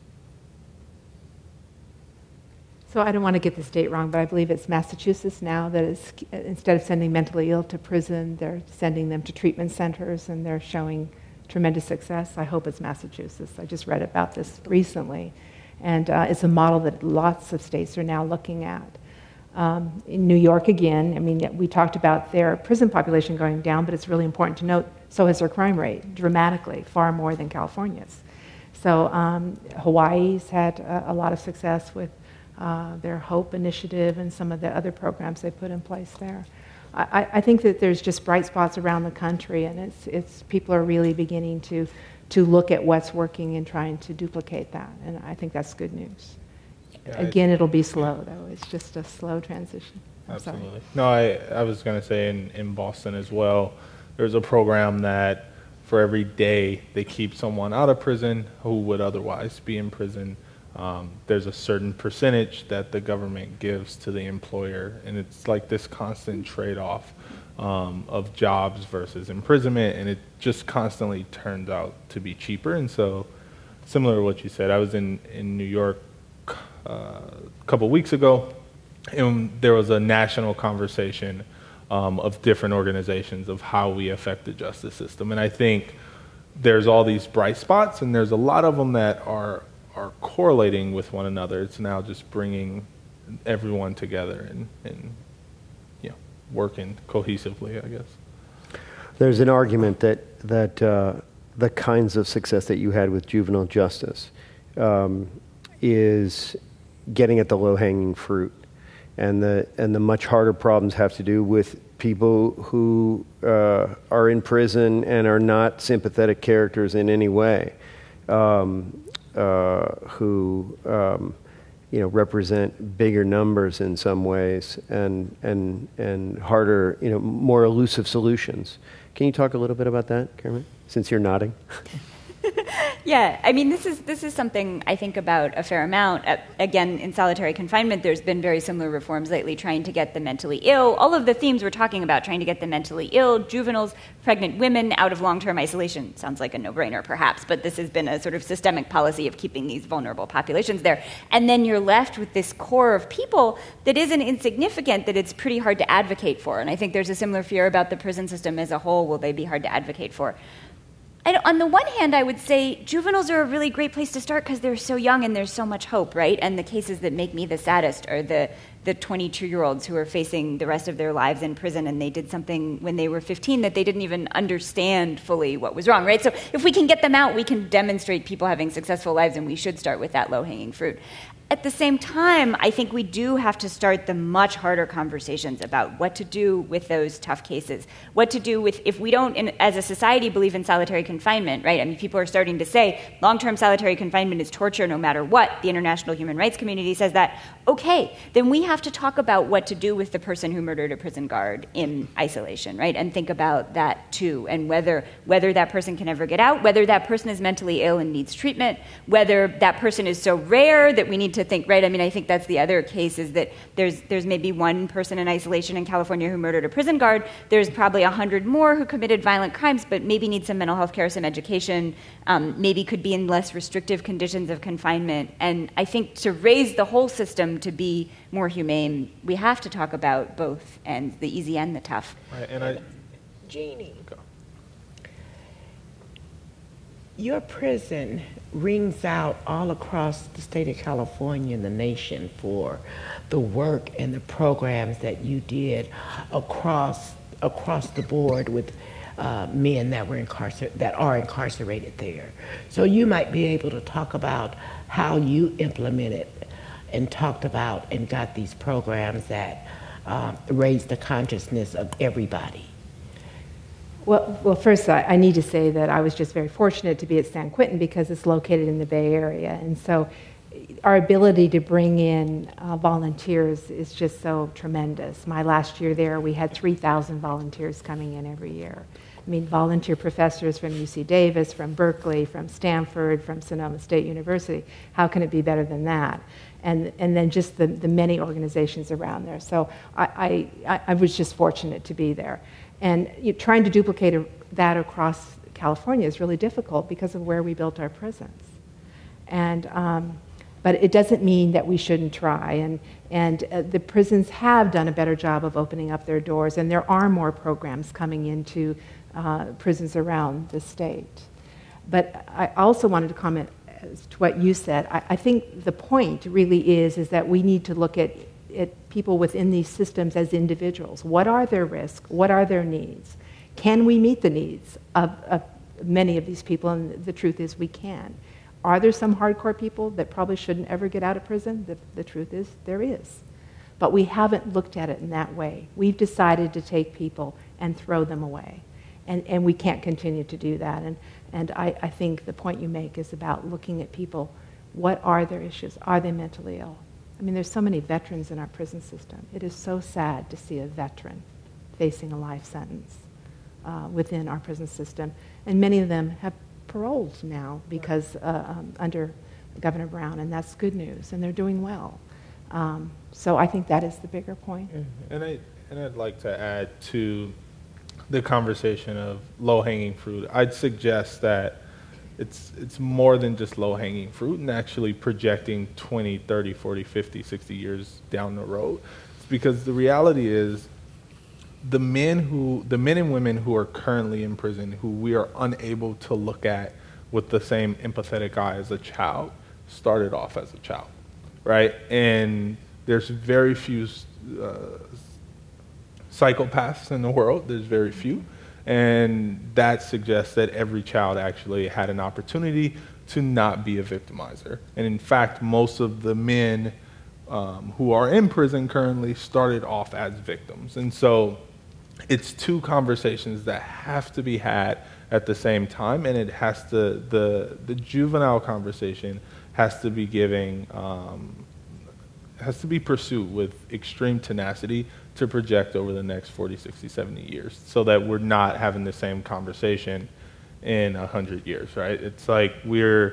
So I don't want to get the state wrong, but I believe it's Massachusetts now that is, instead of sending mentally ill to prison, they're sending them to treatment centers, and they're showing tremendous success. I hope it's Massachusetts. I just read about this recently. And uh, it's a model that lots of states are now looking at. Um, in New York, again, I mean, we talked about their prison population going down, but it's really important to note, so has their crime rate dramatically, far more than California's. So um, Hawaii's had a, a lot of success with uh, their HOPE initiative and some of the other programs they put in place there. I, I think that there's just bright spots around the country, and it's, it's people are really beginning to, to look at what's working and trying to duplicate that, and I think that's good news. Yeah, Again, it'll be slow, though. It's just a slow transition. I'm absolutely. Sorry. No, I, I was going to say in, in Boston as well, there's a program that for every day they keep someone out of prison who would otherwise be in prison, Um, there's a certain percentage that the government gives to the employer, and it's like this constant trade-off um, of jobs versus imprisonment, and it just constantly turns out to be cheaper. And so, similar to what you said, I was in, in New York uh, a couple weeks ago, and there was a national conversation um, of different organizations of how we affect the justice system. And I think there's all these bright spots, and there's a lot of them that are are correlating with one another. It's now just bringing everyone together and, and you know, working cohesively, I guess. There's an argument that that uh, the kinds of success that you had with juvenile justice um, is getting at the low-hanging fruit, and the and the much harder problems have to do with people who uh, are in prison and are not sympathetic characters in any way, um, uh, who um, you know represent bigger numbers in some ways, and and and harder, you know, more elusive solutions. Can you talk a little bit about that, Carmen, since you're nodding? Yeah, I mean, this is this is something I think about a fair amount. Uh, again, in solitary confinement, there's been very similar reforms lately, trying to get the mentally ill. All of the themes we're talking about, trying to get the mentally ill, juveniles, pregnant women out of long-term isolation. Sounds like a no-brainer, perhaps, but this has been a sort of systemic policy of keeping these vulnerable populations there. And then you're left with this core of people that isn't insignificant, that it's pretty hard to advocate for. And I think there's a similar fear about the prison system as a whole. Will they be hard to advocate for? I don't, on the one hand, I would say juveniles are a really great place to start because they're so young and there's so much hope, right? And the cases that make me the saddest are the the twenty-two-year-olds who are facing the rest of their lives in prison, and they did something when they were fifteen that they didn't even understand fully what was wrong, right? So if we can get them out, we can demonstrate people having successful lives, and we should start with that low-hanging fruit. At the same time, I think we do have to start the much harder conversations about what to do with those tough cases, what to do with, if we don't, in, as a society, believe in solitary confinement, right? I mean, people are starting to say long-term solitary confinement is torture no matter what. The international human rights community says that. Okay, then we have to talk about what to do with the person who murdered a prison guard in isolation, right? And think about that too, and whether whether that person can ever get out, whether that person is mentally ill and needs treatment, whether that person is so rare that we need to to think, right? I mean, I think that's the other case, is that there's there's maybe one person in isolation in California who murdered a prison guard. There's probably a hundred more who committed violent crimes, but maybe need some mental health care, some education, um, maybe could be in less restrictive conditions of confinement. And I think to raise the whole system to be more humane, we have to talk about both ends, the easy and the tough. Right, and I, Jeannie, okay. Your prison rings out all across the state of California and the nation for the work and the programs that you did across across the board with uh, men that were incarcer- that are incarcerated there. So you might be able to talk about how you implemented and talked about and got these programs that uh, raised the consciousness of everybody. Well, well, first, I, I need to say that I was just very fortunate to be at San Quentin because it's located in the Bay Area. And so our ability to bring in uh, volunteers is just so tremendous. My last year there, we had three thousand volunteers coming in every year. I mean, volunteer professors from U C Davis, from Berkeley, from Stanford, from Sonoma State University. How can it be better than that? And and then just the, the many organizations around there. So I, I, I was just fortunate to be there. And you know, trying to duplicate a, that across California is really difficult because of where we built our prisons. And um, but it doesn't mean that we shouldn't try. And and uh, the prisons have done a better job of opening up their doors, and there are more programs coming into uh, prisons around the state. But I also wanted to comment as to what you said. I, I think the point really is is that we need to look at at people within these systems as individuals. What are their risks? What are their needs? Can we meet the needs of, of many of these people? And the truth is we can. Are there some hardcore people that probably shouldn't ever get out of prison? The, the truth is there is. But we haven't looked at it in that way. We've decided to take people and throw them away. And, and we can't continue to do that. And, and I, I think the point you make is about looking at people. What are their issues? Are they mentally ill? I mean, there's so many veterans in our prison system. It is so sad to see a veteran facing a life sentence uh, within our prison system. And many of them have paroles now because uh, um, under Governor Brown, and that's good news, and they're doing well. Um, so I think that is the bigger point. Mm-hmm. And, I, and I'd like to add to the conversation of low-hanging fruit. I'd suggest that It's it's more than just low-hanging fruit and actually projecting twenty, thirty, forty, fifty, sixty years down the road. It's because the reality is the men who, the men and women who are currently in prison, who we are unable to look at with the same empathetic eye as a child, started off as a child, right? And there's very few uh, psychopaths in the world. There's very few. And that suggests that every child actually had an opportunity to not be a victimizer. And in fact, most of the men um, who are in prison currently started off as victims. And so it's two conversations that have to be had at the same time, and it has to, the, the juvenile conversation has to be giving, um, has to be pursued with extreme tenacity to project over the next forty, sixty, seventy years, so that we're not having the same conversation in one hundred years, right? It's like we're,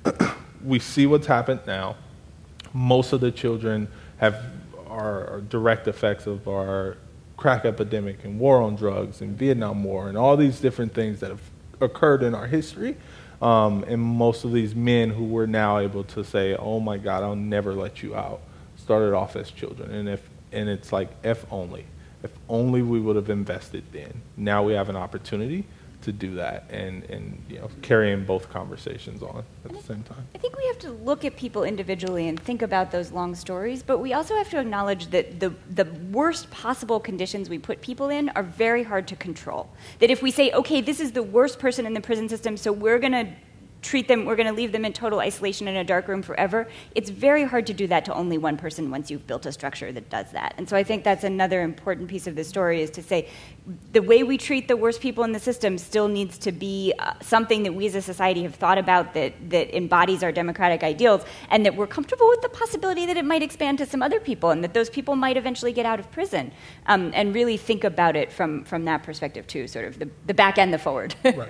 we see what's happened now. Most of the children have are, are direct effects of our crack epidemic and war on drugs and Vietnam War and all these different things that have occurred in our history. Um, and most of these men who we're now able to say, oh my God, I'll never let you out, started off as children. And if and it's like, if only. If only we would have invested then. Now we have an opportunity to do that and, and you know, carrying both conversations on at the same time. I think we have to look at people individually and think about those long stories, but we also have to acknowledge that the, the worst possible conditions we put people in are very hard to control. That if we say, okay, this is the worst person in the prison system, so we're going to treat them, we're going to leave them in total isolation in a dark room forever, it's very hard to do that to only one person once you've built a structure that does that. And so I think that's another important piece of the story, is to say the way we treat the worst people in the system still needs to be uh, something that we as a society have thought about that, that embodies our democratic ideals, and that we're comfortable with the possibility that it might expand to some other people and that those people might eventually get out of prison, um, and really think about it from, from that perspective too, sort of the, the back and the forward. Right.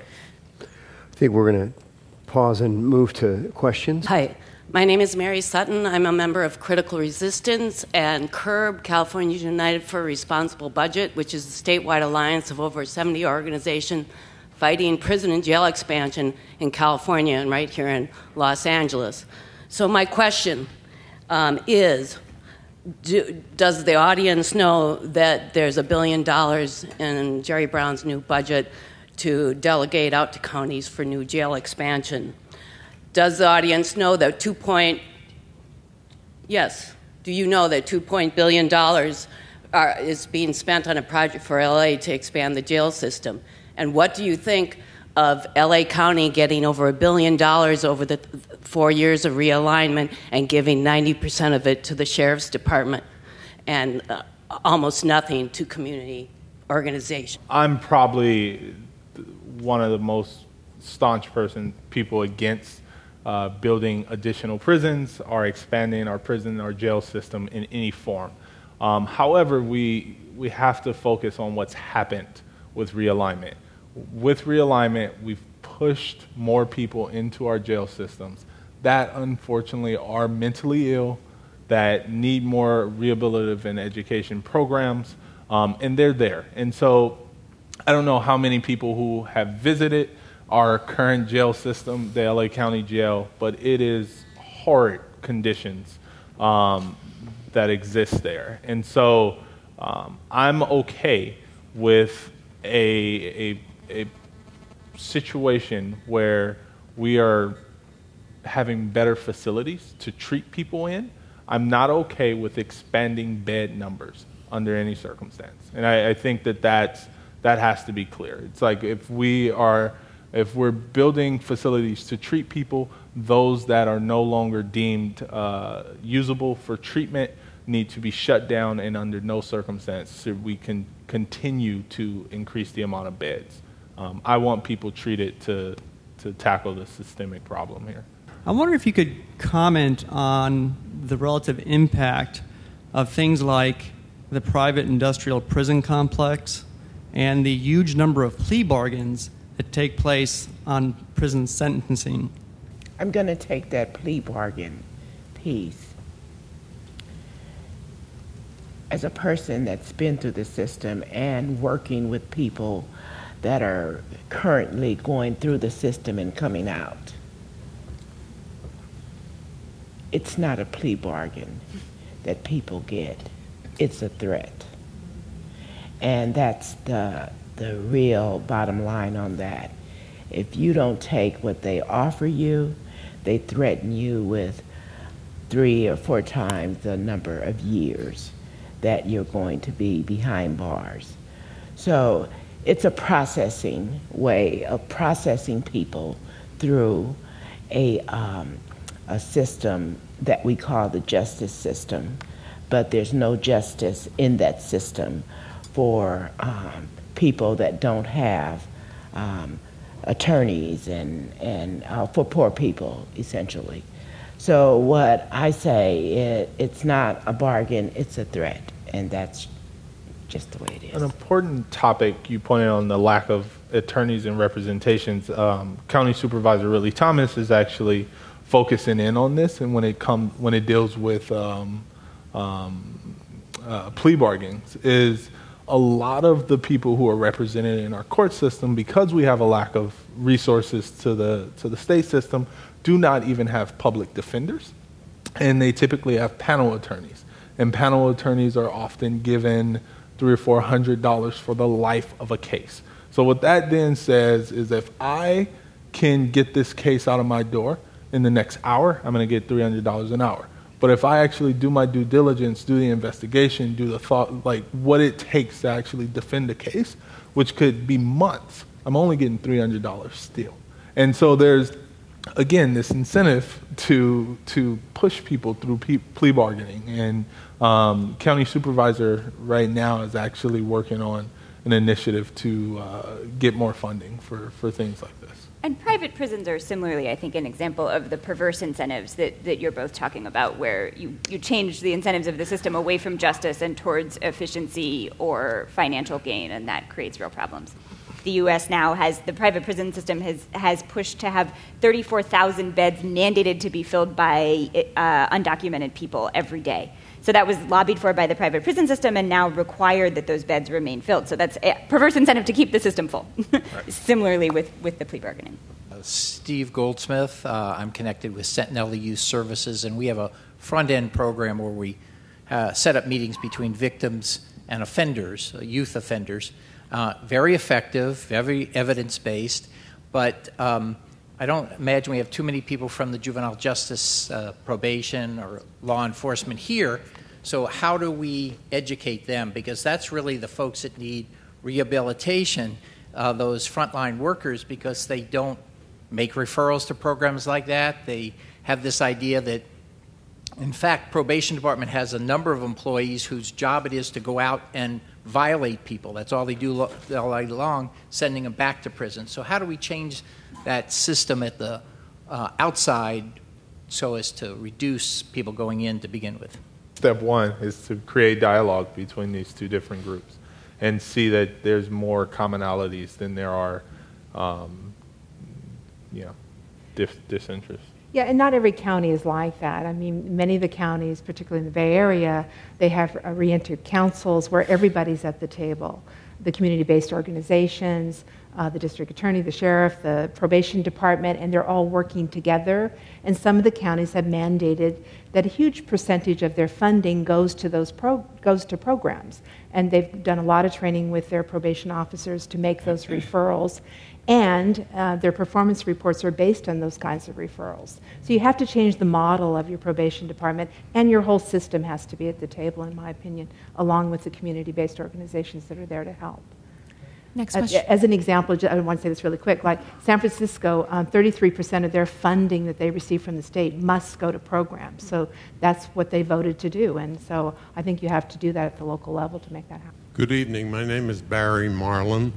I think we're going to pause and move to questions. Hi, my name is Mary Sutton. I'm a member of Critical Resistance and CURB, California United for a Responsible Budget, which is a statewide alliance of over seventy organizations fighting prison and jail expansion in California and right here in Los Angeles. So my question um, is, do, does the audience know that there's a billion dollars in Jerry Brown's new budget to delegate out to counties for new jail expansion? Does the audience know that two point, yes, do you know that two point billion dollars are, is being spent on a project for L A to expand the jail system? And what do you think of L A County getting over a billion dollars over the four years of realignment and giving ninety percent of it to the Sheriff's Department and uh, almost nothing to community organizations? I'm probably one of the most staunch person people against uh, building additional prisons or expanding our prison or jail system in any form. Um, however, we we have to focus on what's happened with realignment. With realignment, we've pushed more people into our jail systems that unfortunately are mentally ill, that need more rehabilitative and education programs, um, and they're there. And so I don't know how many people who have visited our current jail system, the L A County Jail, but it is horrid conditions um, that exist there. And so um, I'm okay with a, a, a situation where we are having better facilities to treat people in. I'm not okay with expanding bed numbers under any circumstance. And I, I think that that's That has to be clear. It's like if we are, if we're building facilities to treat people, those that are no longer deemed uh, usable for treatment need to be shut down, and under no circumstance so we can continue to increase the amount of beds. Um, I want people treated to to tackle the systemic problem here. I wonder if you could comment on the relative impact of things like the private industrial prison complex and the huge number of plea bargains that take place on prison sentencing. I'm going to take that plea bargain piece. As a person that's been through the system and working with people that are currently going through the system and coming out, it's not a plea bargain that people get. It's a threat. And that's the, the real bottom line on that. If you don't take what they offer you, they threaten you with three or four times the number of years that you're going to be behind bars. So it's a processing way of processing people through a, um, a system that we call the justice system, but there's no justice in that system for um, people that don't have um, attorneys and, and uh, for poor people, essentially. So what I say, it, it's not a bargain, it's a threat, and that's just the way it is. An important topic you pointed on, the lack of attorneys and representations. Um, County Supervisor Ridley Thomas is actually focusing in on this, and when it comes when it deals with um, um, uh, plea bargains, is a lot of the people who are represented in our court system, because we have a lack of resources to the to the state system, do not even have public defenders, and they typically have panel attorneys, and panel attorneys are often given three or four hundred dollars for the life of a case. So what that then says is, if I can get this case out of my door in the next hour, I'm going to get three hundred dollars an hour. But if I actually do my due diligence, do the investigation, do the thought, like what it takes to actually defend a case, which could be months, I'm only getting three hundred dollars still. And so there's, again, this incentive to to push people through pe- plea bargaining. And um, County Supervisor right now is actually working on an initiative to uh, get more funding for, for things like this. And private prisons are similarly, I think, an example of the perverse incentives that, that you're both talking about, where you, you change the incentives of the system away from justice and towards efficiency or financial gain, and that creates real problems. The U S now has, the private prison system has, has pushed to have thirty-four thousand beds mandated to be filled by uh, undocumented people every day. So that was lobbied for by the private prison system and now required that those beds remain filled. So that's a perverse incentive to keep the system full. Right. Similarly with, with the plea bargaining. Uh, Steve Goldsmith. Uh, I'm connected with Sentinel Youth Services, and we have a front-end program where we uh, set up meetings between victims and offenders, uh, youth offenders. Uh, very effective, very evidence-based, but um, I don't imagine we have too many people from the juvenile justice, uh, probation, or law enforcement here. So how do we educate them? Because that's really the folks that need rehabilitation, uh, those frontline workers, because they don't make referrals to programs like that. They have this idea that, in fact, probation department has a number of employees whose job it is to go out and violate people. That's all they do lo- all day long, sending them back to prison. So how do we change that system at the uh, outside so as to reduce people going in to begin with? Step one is to create dialogue between these two different groups and see that there's more commonalities than there are, um, you know, dis- disinterest. Yeah, and not every county is like that. I mean, many of the counties, particularly in the Bay Area, they have uh, re-entry councils where everybody's at the table. The community-based organizations, uh, the district attorney, the sheriff, the probation department, and they're all working together. And some of the counties have mandated that a huge percentage of their funding goes to those pro- goes to programs. And they've done a lot of training with their probation officers to make those referrals. And uh, their performance reports are based on those kinds of referrals. So you have to change the model of your probation department, and your whole system has to be at the table, in my opinion, along with the community-based organizations that are there to help. Next Uh, question. as an example, I want to say this really quick, like San Francisco, um, thirty-three percent of their funding that they receive from the state must go to programs. So that's what they voted to do. And so I think you have to do that at the local level to make that happen. Good evening. My name is Barry Marlin.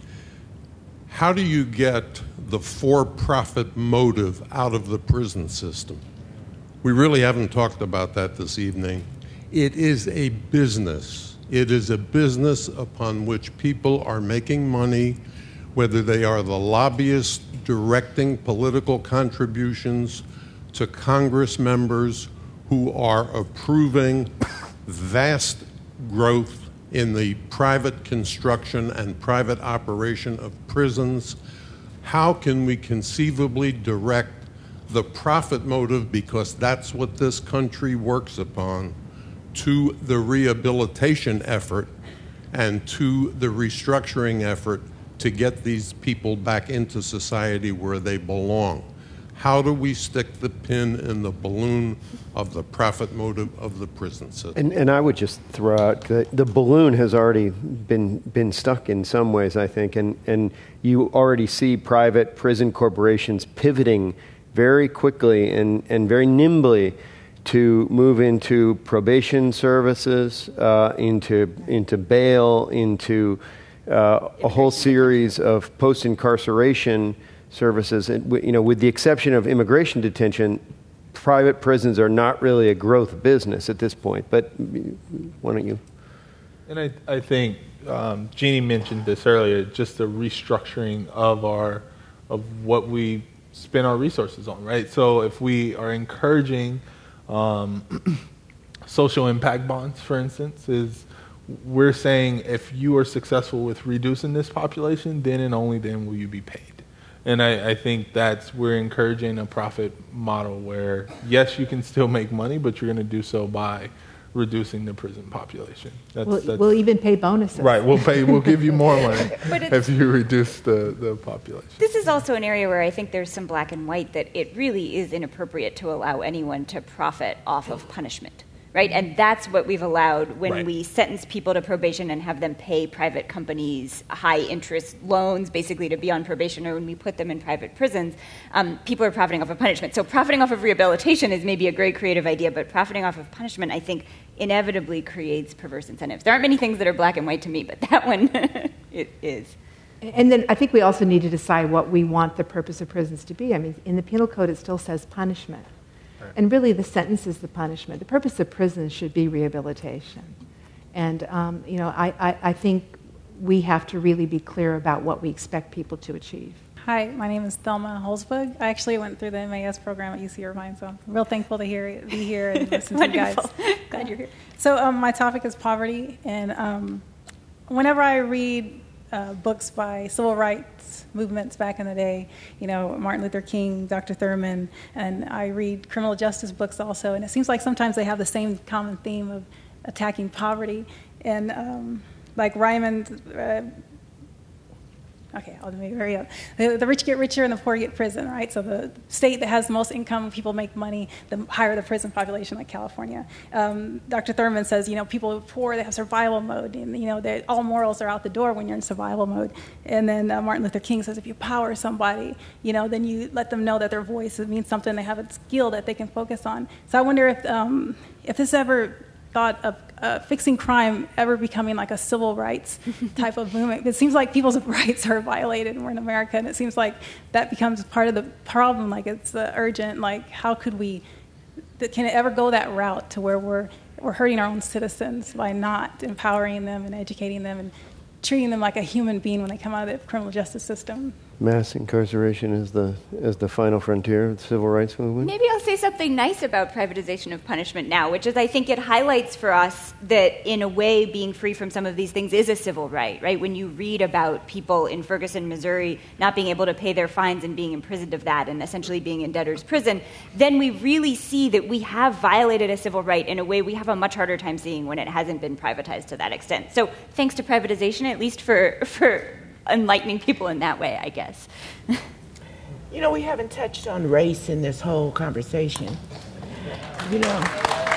How do you get the for-profit motive out of the prison system? We really haven't talked about that this evening. It is a business. It is a business upon which people are making money, whether they are the lobbyists directing political contributions to Congress members who are approving vast growth in the private construction and private operation of prisons. How can we conceivably direct the profit motive, because that's what this country works upon, to the rehabilitation effort and to the restructuring effort to get these people back into society where they belong. How do we stick the pin in the balloon of the profit motive of the prison system? And, and I would just throw out that the balloon has already been been stuck in some ways, I think, and, and you already see private prison corporations pivoting very quickly and, and very nimbly to move into probation services, uh, into into bail, into uh, a whole series of post-incarceration services. And, you know, with the exception of immigration detention, private prisons are not really a growth business at this point. But why don't you? And I, I think um, Jeannie mentioned this earlier, just the restructuring of our of what we spend our resources on, right? So if we are encouraging um, social impact bonds, for instance, is we're saying if you are successful with reducing this population, then and only then will you be paid. And I, I think that's, we're encouraging a profit model where, yes, you can still make money, but you're going to do so by reducing the prison population. That's, We'll, that's, we'll even pay bonuses. right, we'll pay, we'll give you more money But it's- if you reduce the, the population. This is also an area where I think there's some black and white that it really is inappropriate to allow anyone to profit off of punishment, right? And that's what we've allowed when Right. we sentence people to probation and have them pay private companies high interest loans, basically to be on probation, or when we put them in private prisons, um, people are profiting off of punishment. So profiting off of rehabilitation is maybe a great creative idea, but profiting off of punishment, I think, inevitably creates perverse incentives. There aren't many things that are black and white to me, but that one it is. And then I think we also need to decide what we want the purpose of prisons to be. I mean, in the penal code, it still says punishment. Right. And really, the sentence is the punishment. The purpose of prisons should be rehabilitation. And, um, you know, I, I, I think we have to really be clear about what we expect people to achieve. Hi, my name is Thelma Holzberg. I actually went through the M A S program at U C Irvine, so I'm real thankful to hear be here and listen to you guys. Glad you're here. So um, my topic is poverty, and um, whenever I read uh, books by civil rights movements back in the day, you know, Martin Luther King, Doctor Thurman, and I read criminal justice books also, and it seems like sometimes they have the same common theme of attacking poverty. And um, like Ryman, uh, okay, I'll make it very up. The, the rich get richer and the poor get prison, right? So the state that has the most income, people make money, the higher the prison population, like California. Um, Doctor Thurman says, you know, people who are poor, they have survival mode, and, you know, that all morals are out the door when you're in survival mode. And then uh, Martin Luther King says, if you power somebody, you know, then you let them know that their voice means something, they have a skill that they can focus on. So I wonder if, um, if this ever thought of uh, fixing crime ever becoming like a civil rights type of movement. It seems like people's rights are violated, and we're in America, and it seems like that becomes part of the problem. Like it's uh, urgent. Like how could we? Can it ever go that route to where we're we're hurting our own citizens by not empowering them and educating them and treating them like a human being when they come out of the criminal justice system? Mass incarceration is the is the final frontier of the civil rights movement? Maybe I'll say something nice about privatization of punishment now, which is I think it highlights for us that in a way being free from some of these things is a civil right, right? When you read about people in Ferguson, Missouri not being able to pay their fines and being imprisoned of that and essentially being in debtor's prison, then we really see that we have violated a civil right in a way we have a much harder time seeing when it hasn't been privatized to that extent. So thanks to privatization, at least for for enlightening people in that way, I guess. You know, we haven't touched on race in this whole conversation. You know,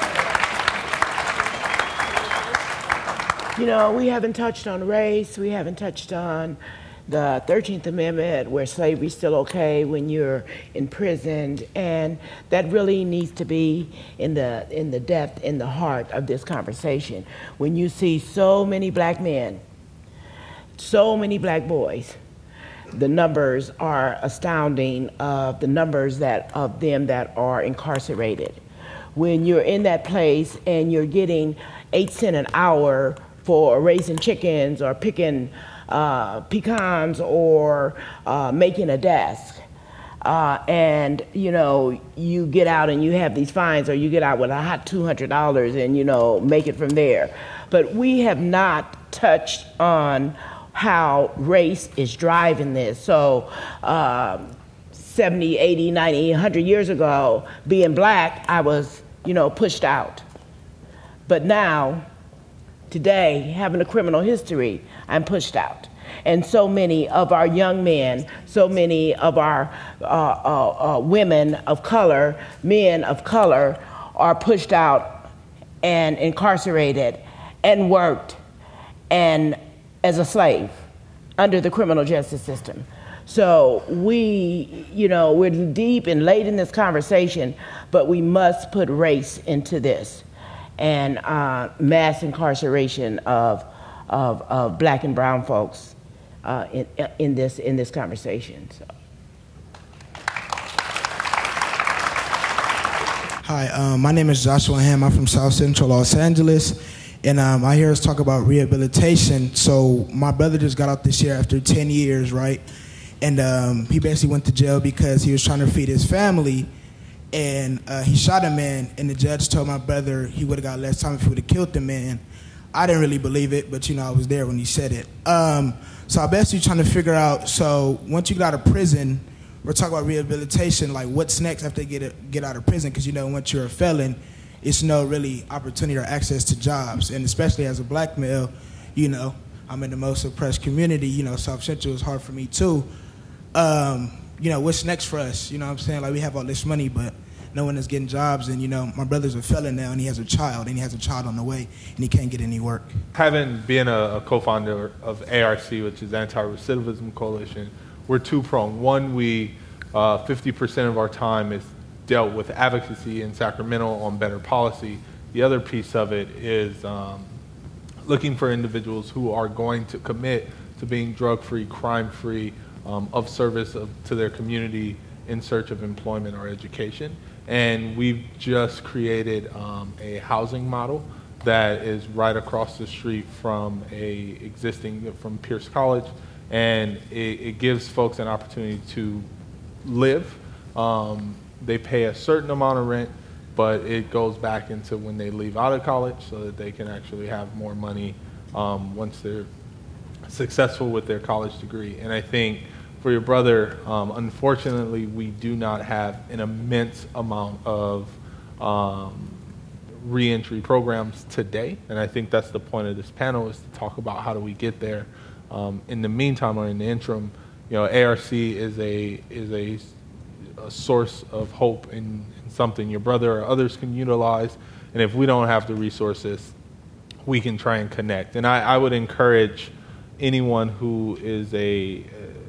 you know, we haven't touched on race. We haven't touched on the thirteenth Amendment, where slavery's still okay when you're imprisoned, and that really needs to be in the in the depth, in the heart of this conversation. When you see so many black men, so many black boys, the numbers are astounding of the numbers that of them that are incarcerated. When you're in that place and you're getting eight cents an hour for raising chickens or picking uh, pecans or uh, making a desk, uh, and you know you get out and you have these fines, or you get out with a hot two hundred dollars and you know make it from there. But we have not touched on how race is driving this. So um, seventy, eighty, ninety, one hundred years ago, being black, I was, you know, pushed out. But now, today, having a criminal history, I'm pushed out. And so many of our young men, so many of our uh, uh, uh, women of color, men of color, are pushed out and incarcerated and worked and as a slave under the criminal justice system. So we, you know, we're deep and late in this conversation, but we must put race into this and uh, mass incarceration of, of, of black and brown folks uh, in, in, this, in this conversation. So. Hi, um, my name is Joshua Ham. I'm from South Central Los Angeles, and um, I hear us talk about rehabilitation. So my brother just got out this year after ten years, right? And um, he basically went to jail because he was trying to feed his family, and uh, he shot a man, and the judge told my brother he would have got less time if he would have killed the man. I didn't really believe it, but, you know, I was there when he said it. Um, so I'm basically trying to figure out, so once you get out of prison, we're talking about rehabilitation, like what's next after they get, a, get out of prison, because, you know, once you're a felon, it's no really opportunity or access to jobs, and especially as a black male, you know, I'm in the most oppressed community, you know, South Central is hard for me too. Um, you know, what's next for us? You know what I'm saying? Like, we have all this money, but no one is getting jobs. And, you know, my brother's a felon now, and he has a child, and he has a child on the way, and he can't get any work. Having been a, a co-founder of A R C, which is Anti-Recidivism Coalition, we're two-pronged. One, we, uh, fifty percent of our time is dealt with advocacy in Sacramento on better policy. The other piece of it is um, looking for individuals who are going to commit to being drug-free, crime-free, Um, of service of, to their community in search of employment or education. And we've just created um, a housing model that is right across the street from a existing, from Pierce College, and it, it gives folks an opportunity to live. Um, they pay a certain amount of rent, but it goes back into when they leave out of college so that they can actually have more money um, once they're successful with their college degree. And I think for your brother, um, unfortunately, we do not have an immense amount of um, reentry programs today, and I think that's the point of this panel, is to talk about how do we get there. Um, in the meantime, or in the interim, you know, A R C is a is a, a source of hope in, in something your brother or others can utilize, and if we don't have the resources, we can try and connect. And I, I would encourage anyone who is a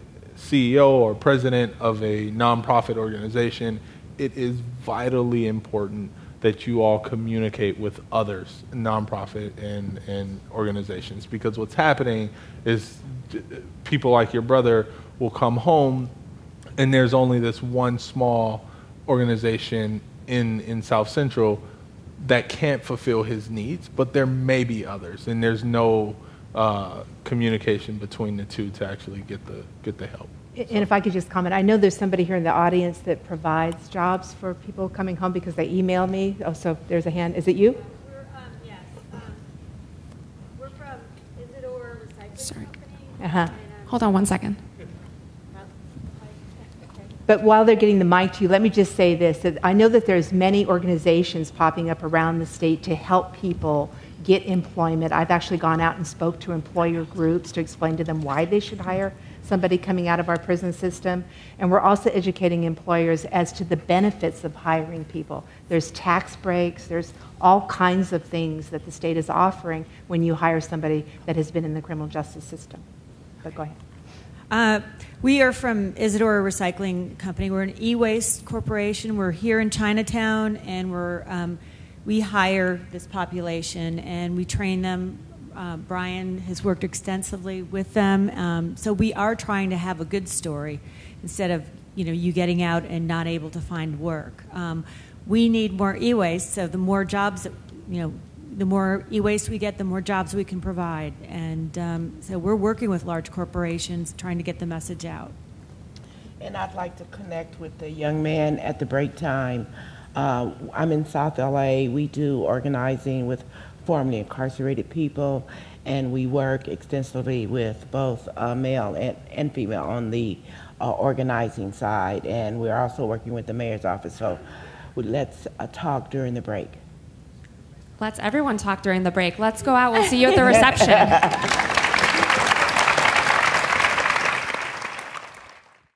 C E O or president of a nonprofit organization, it is vitally important that you all communicate with others, nonprofit and, and organizations, because what's happening is people like your brother will come home and there's only this one small organization in, in South Central that can't fulfill his needs, but there may be others, and there's no uh, communication between the two to actually get the get the help. And if I could just comment, I know there's somebody here in the audience that provides jobs for people coming home because they email me. Oh, so there's a hand. Is it you? We're, um, yes. Um, we're from Isidore Recycling Sorry. Company. Uh-huh. And, um, Hold on one second. But while they're getting the mic to you, let me just say this, that I know that there's many organizations popping up around the state to help people get employment. I've actually gone out and spoke to employer groups to explain to them why they should hire somebody coming out of our prison system. And we're also educating employers as to the benefits of hiring people. There's tax breaks, there's all kinds of things that the state is offering when you hire somebody that has been in the criminal justice system. But go ahead. Uh, we are from Isidore Recycling Company. We're an e-waste corporation. We're here in Chinatown, and we're um, we hire this population and we train them. Uh, Brian has worked extensively with them, um, so we are trying to have a good story instead of you know you getting out and not able to find work. Um, we need more e-waste, so the more jobs that you know. The more e-waste we get, the more jobs we can provide. And um, so we're working with large corporations trying to get the message out. And I'd like to connect with the young man at the break time. Uh, I'm in South L A. We do organizing with formerly incarcerated people, and we work extensively with both uh, male and, and female on the uh, organizing side. And we're also working with the mayor's office. So let's uh, talk during the break. Let's everyone talk during the break. Let's go out. We'll see you at the reception.